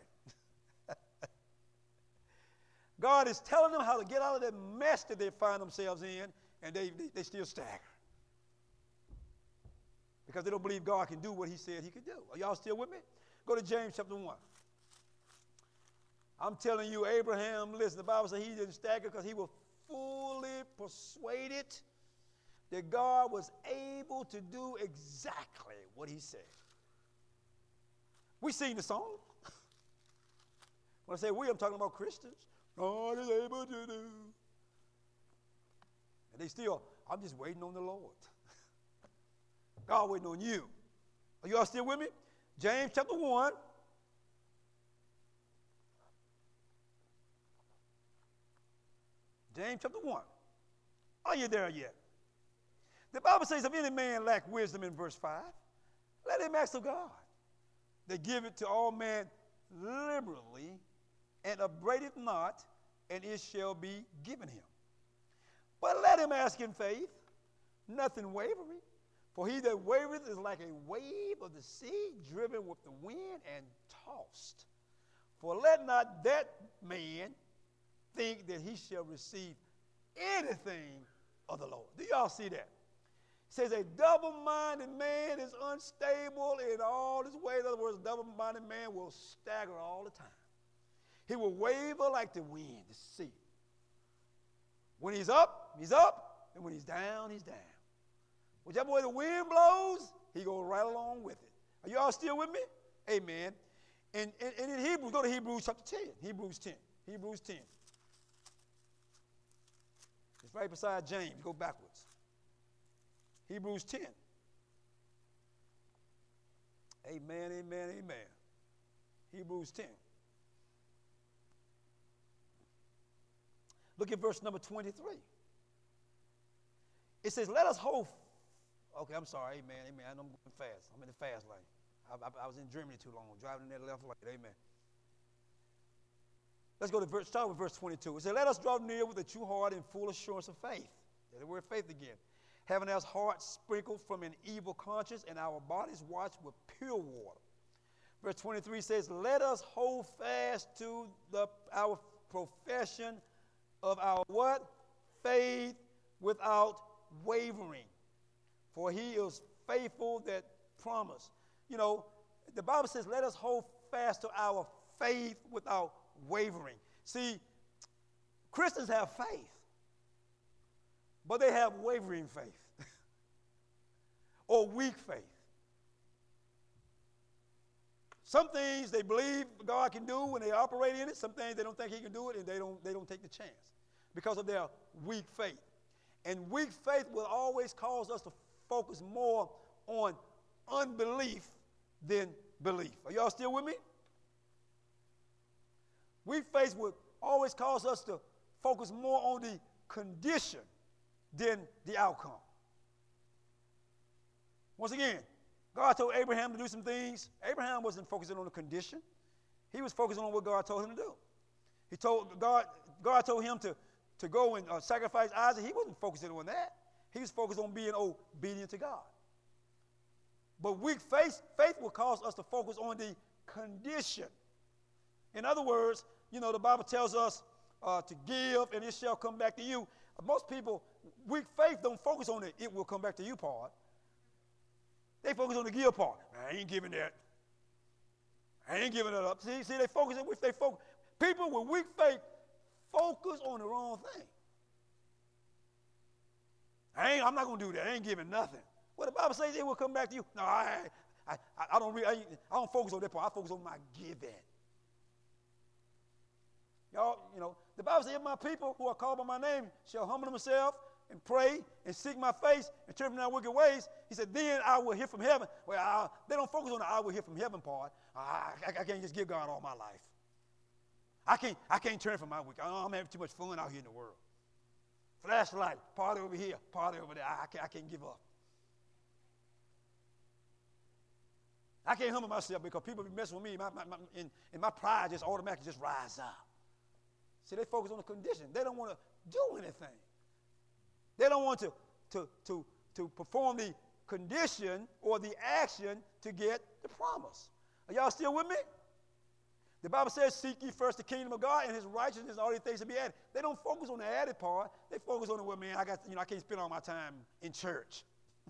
God is telling them how to get out of that mess that they find themselves in, and they, they, they still stagger. Because they don't believe God can do what he said he could do. Are y'all still with me? Go to James chapter one. I'm telling you, Abraham, listen, the Bible says he didn't stagger because he was fully persuaded that God was able to do exactly what he said. We sing the song. When I say we, I'm talking about Christians. God is able to do. And they still, I'm just waiting on the Lord. God waiting on you. Are you all still with me? James chapter one. James chapter one. Are you there yet? The Bible says, if any man lack wisdom in verse five, let him ask of God. They give it to all men liberally, and upbraideth not, and it shall be given him. But let him ask in faith, nothing wavering. For he that wavereth is like a wave of the sea, driven with the wind and tossed. For let not that man think that he shall receive anything of the Lord. Do y'all see that? It says a double-minded man is unstable in all his ways. In other words, a double-minded man will stagger all the time. He will waver like the wind, the sea. When he's up, he's up, and when he's down, he's down. Whichever way the wind blows, he goes right along with it. Are you all still with me? Amen. And, and, and in Hebrews, go to Hebrews chapter ten. Hebrews ten. Hebrews ten. It's right beside James. Go backwards. Hebrews ten. Amen, amen, amen. Hebrews ten. Look at verse number twenty-three. It says, let us hold. Okay, I'm sorry. Amen, amen. I know I'm going fast. I'm in the fast lane. I, I, I was in Germany too long, driving in that left lane. Amen. Let's go to verse, start with verse twenty-two. It says, let us draw near with a true heart and full assurance of faith. There's the word faith again. Having our hearts sprinkled from an evil conscience and our bodies washed with pure water. Verse twenty-three says, let us hold fast to the, our profession of our what? Faith without wavering. For he is faithful that promised. You know, the Bible says, let us hold fast to our faith without wavering. See, Christians have faith, but they have wavering faith or weak faith. Some things they believe God can do when they operate in it. Some things they don't think he can do it, and they don't, they don't take the chance because of their weak faith. And weak faith will always cause us to focus more on unbelief than belief. Are y'all still with me? Weak faith would always cause us to focus more on the condition than the outcome. Once again, God told Abraham to do some things. Abraham wasn't focusing on the condition. He was focusing on what God told him to do. He told God, God told him to, to go and uh, sacrifice Isaac. He wasn't focusing on that. He was focused on being obedient to God. But weak faith, faith will cause us to focus on the condition. In other words, you know, the Bible tells us uh, to give and it shall come back to you. Most people, weak faith don't focus on the it will come back to you part. They focus on the give part. I ain't giving that. I ain't giving that up. See, see, they focus on if they focus. People with weak faith focus on the wrong thing. I ain't, I'm not going to do that. I ain't giving nothing. Well, the Bible says it will come back to you. No, I, I, I, I don't. Re, I, I don't focus on that part. I focus on my giving. Y'all, you know, the Bible says, if my people who are called by my name shall humble themselves and pray and seek my face and turn from their wicked ways, he said, then I will hear from heaven. Well, I, they don't focus on the I will hear from heaven part. I, I, I can't just give God all my life. I can't, I can't turn from my wicked. I'm having too much fun out here in the world. Flashlight, party over here, party over there. I, I, can't, I can't give up. I can't humble myself because people be messing with me, my, my, my, and, and my pride just automatically just rise up. See, they focus on the condition. They don't want to do anything. They don't want to, to, to, to perform the condition or the action to get the promise. Are y'all still with me? The Bible says, seek ye first the kingdom of God and his righteousness, and all these things to be added. They don't focus on the added part. They focus on the, well, man, I got, you know, I can't spend all my time in church.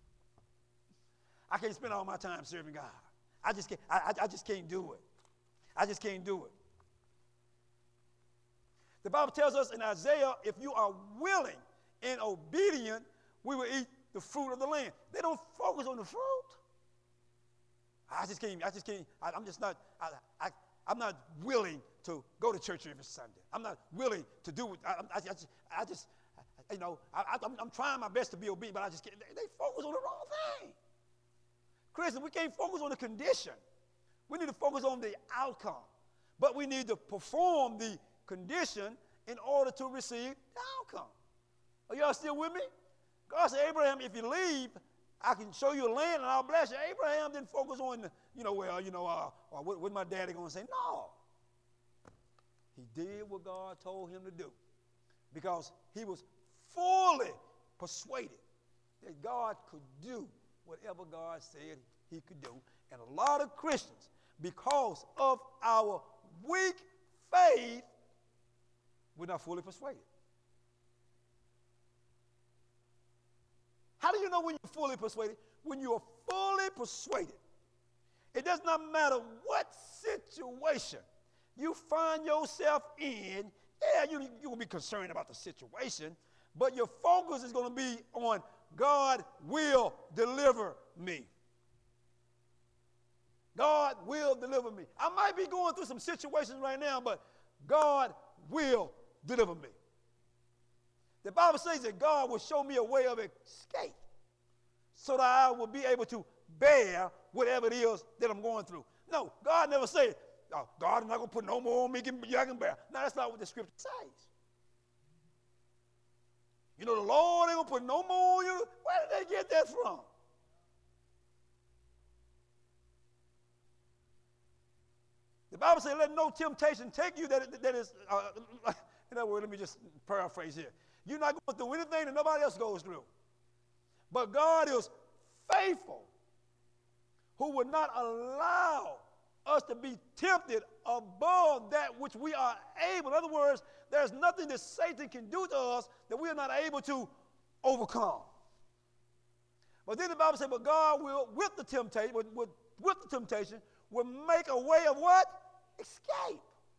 I can't spend all my time serving God. I just can't, I, I just can't do it. I just can't do it. The Bible tells us in Isaiah, if you are willing and obedient, we will eat the fruit of the land. They don't focus on the fruit. I just can't, I just can't, I, I'm just not, I, I, I'm not willing to go to church every Sunday. I'm not willing to do it. I, I, I just, I just I, you know, I, I, I'm, I'm trying my best to be obedient, but I just can't. They, they focus on the wrong thing. Christians, we can't focus on the condition. We need to focus on the outcome. But we need to perform the condition in order to receive the outcome. Are y'all still with me? God said, Abraham, if you leave, I can show you a land and I'll bless you. Abraham didn't focus on, the, you know, well, you know, uh, uh, what, what my daddy going to say? No. He did what God told him to do because he was fully persuaded that God could do whatever God said he could do. And a lot of Christians, because of our weak faith, we're not fully persuaded. How do you know when you're fully persuaded? When you are fully persuaded, it does not matter what situation you find yourself in. Yeah, you, you're going to be concerned about the situation, but your focus is going to be on God will deliver me. God will deliver me. I might be going through some situations right now, but God will deliver me. The Bible says that God will show me a way of escape so that I will be able to bear whatever it is that I'm going through. No, God never said, oh, God is not going to put no more on me than I can bear. No, that's not what the scripture says. You know, the Lord ain't going to put no more on you. Where did they get that from? The Bible says, let no temptation take you that, that is, uh, in other words, let me just paraphrase here. You're not going through anything that nobody else goes through. But God is faithful, who will not allow us to be tempted above that which we are able. In other words, there's nothing that Satan can do to us that we are not able to overcome. But then the Bible says, but God will, with the temptation, with, with, with the temptation, will make a way of what? Escape.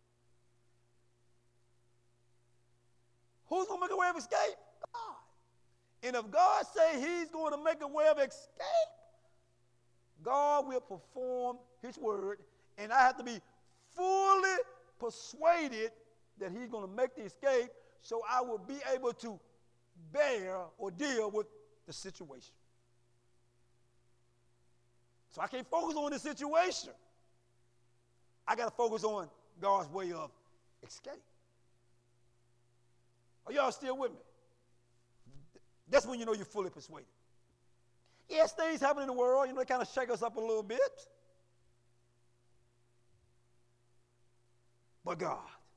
Who's going to make a way of escape? God. And if God say he's going to make a way of escape, God will perform his word, and I have to be fully persuaded that he's going to make the escape so I will be able to bear or deal with the situation. So I can't focus on the situation. I got to focus on God's way of escape. Are y'all still with me? That's when you know you're fully persuaded. Yes, things happen in the world, you know, they kind of shake us up a little bit. But God.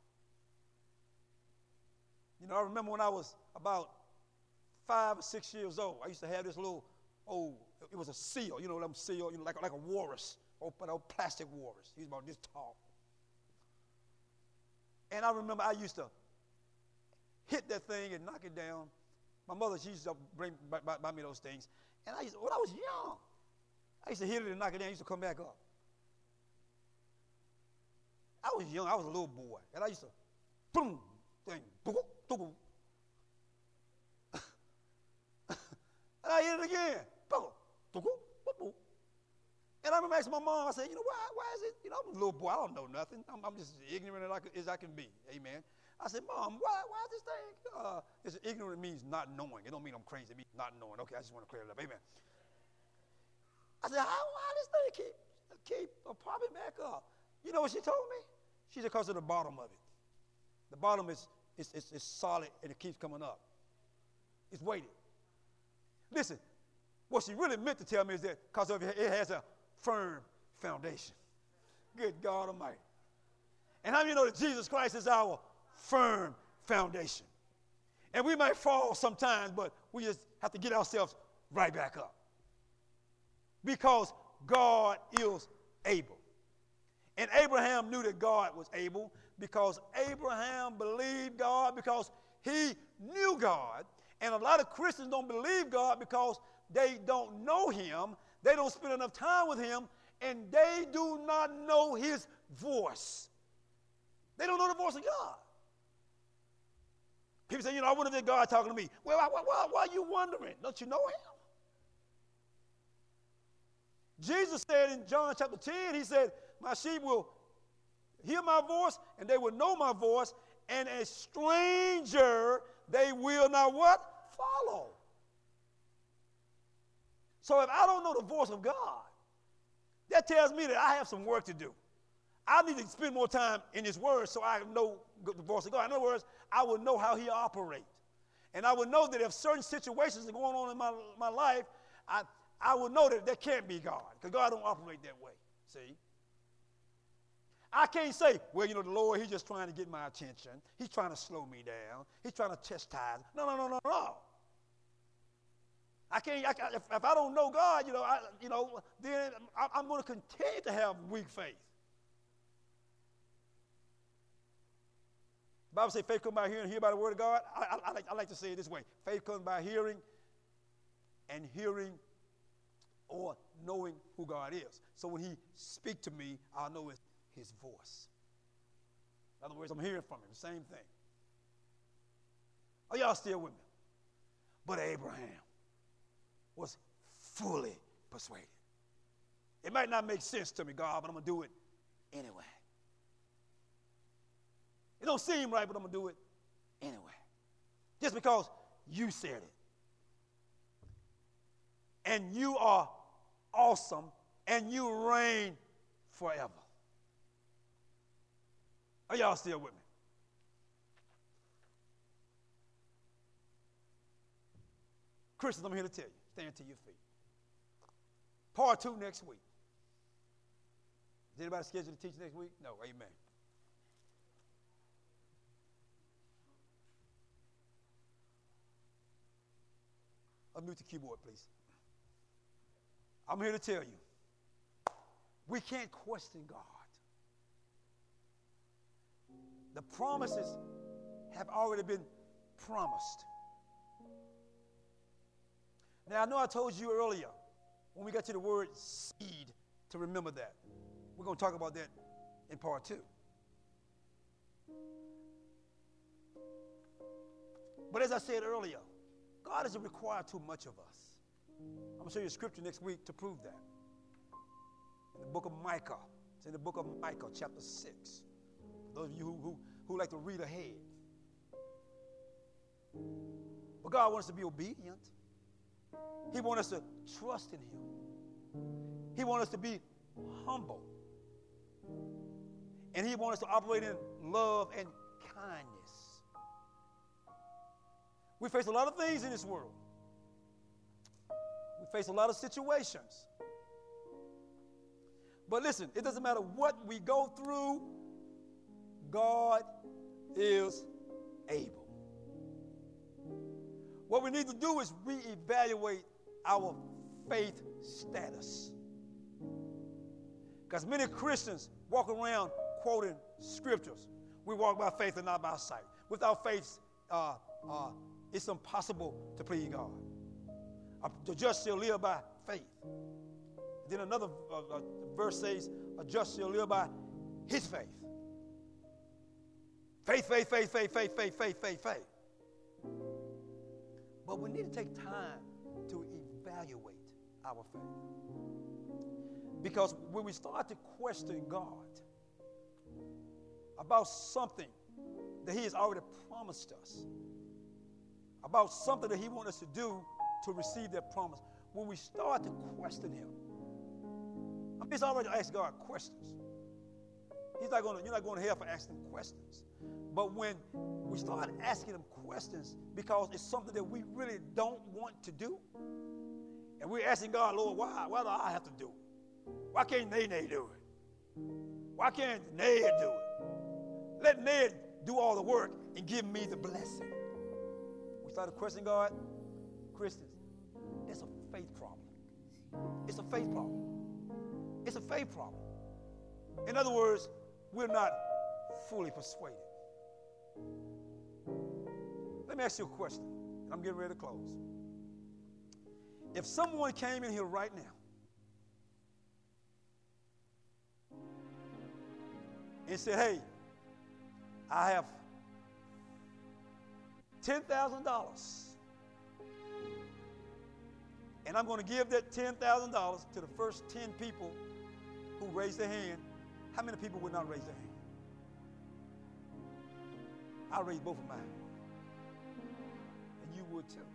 You know, I remember when I was about five or six years old, I used to have this little old, it was a seal, you know, them seal, you know, like, like a walrus, old, old plastic walrus. He was about this tall. And I remember I used to hit that thing and knock it down. My mother, she used to bring buy, buy, buy me those things. And I used to, when I was young, I used to hit it and knock it down. I used to come back up. I was young. I was a little boy. And I used to, boom, thing, boom, boom. And I hit it again. Boom, boom, boom, boom. And I remember asking my mom, I said, you know, why, why is it, you know, I'm a little boy. I don't know nothing. I'm, I'm just as ignorant as I, can, as I can be. Amen. I said, Mom, why, why is this thing? Uh, this ignorant means not knowing. It don't mean I'm crazy. It means not knowing. Okay, I just want to clear it up. Amen. I said, how, why this thing keep, keep uh, popping back up? You know what she told me? She said, because of the bottom of it. The bottom is, is, is, is solid and it keeps coming up. It's weighted. Listen, what she really meant to tell me is that because of it, it has a firm foundation. Good God Almighty. And how many know that Jesus Christ is our firm foundation? And we might fall sometimes, but we just have to get ourselves right back up. Because God is able. And Abraham knew that God was able because Abraham believed God because he knew God. And a lot of Christians don't believe God because they don't know him. They don't spend enough time with him, and they do not know his voice. They don't know the voice of God. People say, you know, I wonder if God talking to me. Well, why, why, why are you wondering? Don't you know him? Jesus said in John chapter ten, he said, my sheep will hear my voice, and they will know my voice, and a stranger they will not what? Follow. So if I don't know the voice of God, that tells me that I have some work to do. I need to spend more time in his word so I know the voice of God. In other words, I will know how he operates. And I will know that if certain situations are going on in my, my life, I, I will know that that can't be God, because God don't operate that way, see? I can't say, well, you know, the Lord, he's just trying to get my attention. He's trying to slow me down. He's trying to chastise. No, no, no, no, no. I can't, I, if, if I don't know God, you know, I, you know, then I, I'm going to continue to have weak faith. The Bible says faith comes by hearing and hear by the word of God. I, I, I, like, I like to say it this way. Faith comes by hearing, and hearing or knowing who God is. So when he speaks to me, I'll know it's his voice. In other words, I'm hearing from him, the same thing. Are y'all still with me? But Abraham was fully persuaded. It might not make sense to me, God, but I'm going to do it anyway. It don't seem right, but I'm going to do it anyway. just because you said it. And you are awesome, and you reign forever. Are y'all still with me? Christians, I'm here to tell you, stand to your feet. Part two next week. Is anybody scheduled to teach next week? No, amen. Unmute the keyboard, please. I'm here to tell you, we can't question God. The promises have already been promised. Now, I know I told you earlier, when we got to the word seed, to remember that. We're going to talk about that in part two. But as I said earlier, God doesn't require too much of us. I'm going to show you a scripture next week to prove that. In the book of Micah. It's in the book of Micah, chapter six. For those of you who, who, who like to read ahead. But God wants us to be obedient. He wants us to trust in him. He wants us to be humble. And he wants us to operate in love and kindness. We face a lot of things in this world. We face a lot of situations. But listen, it doesn't matter what we go through, God is able. What we need to do is reevaluate our faith status. Because many Christians walk around quoting scriptures. We walk by faith and not by sight. Without faith, uh, uh, it's impossible to please God. Uh, the just shall live by faith. Then another uh, uh, verse says, a just shall live by his faith. Faith, faith, faith, faith, faith, faith, faith, faith, faith. But we need to take time to evaluate our faith. Because when we start to question God about something that he has already promised us, about something that he wants us to do to receive that promise, when we start to question him, I mean, it's already asked God questions. He's not going to, you're not going to hell for asking questions. But when we start asking him questions because it's something that we really don't want to do, and we're asking God, Lord, why, why do I have to do it? Why can't Nene do it? Why can't Ned do it? Let Ned do all the work and give me the blessing. We started questioning God. Christians, it's a faith problem. It's a faith problem. It's a faith problem. In other words, we're not fully persuaded. Let me ask you a question, and I'm getting ready to close. If someone came in here right now and said, hey, I have ten thousand dollars, and I'm going to give that ten thousand dollars to the first ten people who raise their hand, how many people would not raise their hand? I'll raise both of mine. And you would too.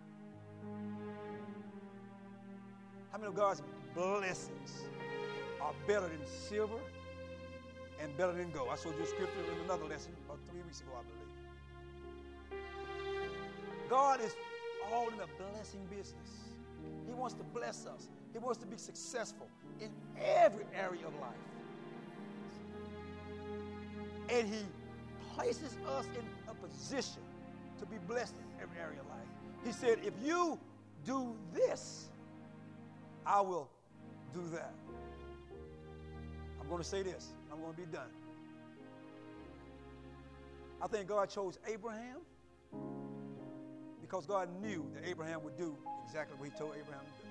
How many of God's blessings are better than silver and better than gold? I showed you a scripture in another lesson about three weeks ago, I believe. God is all in the blessing business. He wants to bless us. He wants to be successful in every area of life. And he places us in a position to be blessed in every area of life. He said, if you do this, I will do that. I'm going to say this. I'm going to be done. I think God chose Abraham because God knew that Abraham would do exactly what he told Abraham to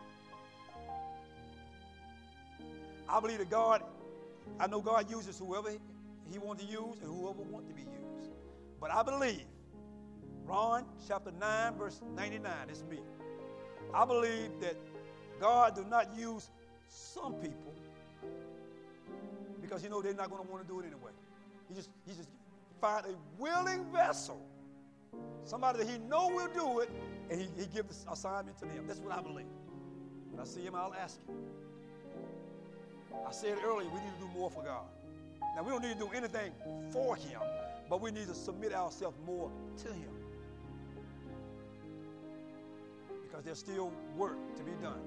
do. I believe that God, I know God uses whoever he wants to use and whoever wants to be used. But I believe, Ron chapter nine, verse ninety-nine, that's me. I believe that God does not use some people because you know they're not going to want to do it anyway. He just, he just find a willing vessel Somebody that he know will do it, and he, he gives the assignment to them. That's what I believe. When I see him, I'll ask him. I said earlier, we need to do more for God. Now, we don't need to do anything for him, but we need to submit ourselves more to him. Because there's still work to be done.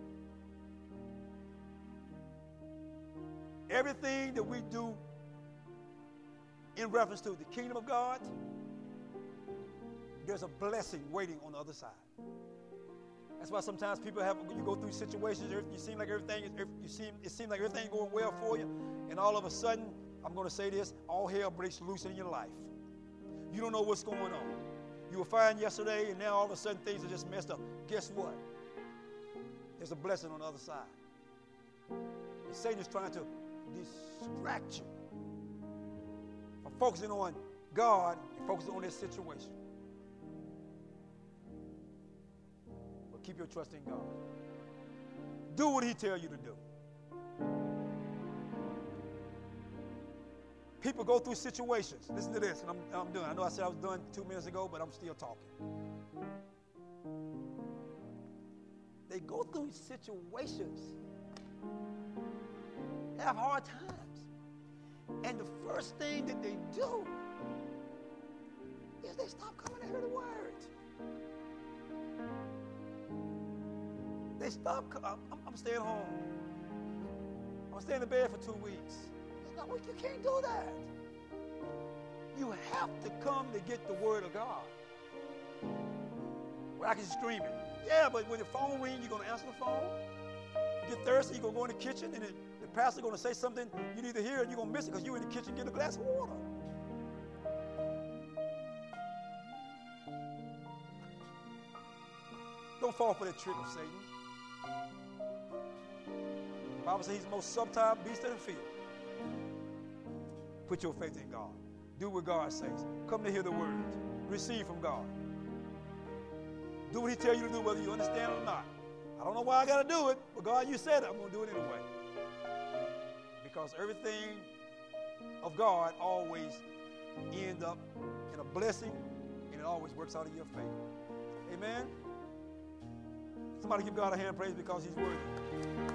Everything that we do in reference to the kingdom of God, there's a blessing waiting on the other side. That's why sometimes people have, you go through situations, you seem like everything, you seem, it seems like everything's going well for you, and all of a sudden, I'm going to say this, all hell breaks loose in your life. You don't know what's going on. You were fine yesterday, and now all of a sudden things are just messed up. Guess what? There's a blessing on the other side. And Satan is trying to distract you from focusing on God and focusing on this situation. But keep your trust in God. Do what he tells you to do. People go through situations. Listen to this, and I'm, I'm doing. I know I said I was done two minutes ago, but I'm still talking. They go through situations, have hard times, and the first thing that they do is they stop coming to hear the word. They stop. I'm, I'm staying home. I'm staying in bed for two weeks. No, you can't do that. You have to come to get the word of God. Well, I can scream it. Yeah, but when the phone rings, you're going to answer the phone. You get thirsty, you're going to go in the kitchen, and the, the pastor's going to say something you need to hear, and you're going to miss it because you're in the kitchen getting a glass of water. Don't fall for that trick of Satan. The Bible says he's the most subtle beast of the field. Put your faith in God. Do what God says. Come to hear the word. Receive from God. Do what he tells you to do, whether you understand it or not. I don't know why I got to do it, but God, you said it. I'm going to do it anyway. Because everything of God always ends up in a blessing, and it always works out in your favor. Amen? Somebody give God a hand praise because he's worthy.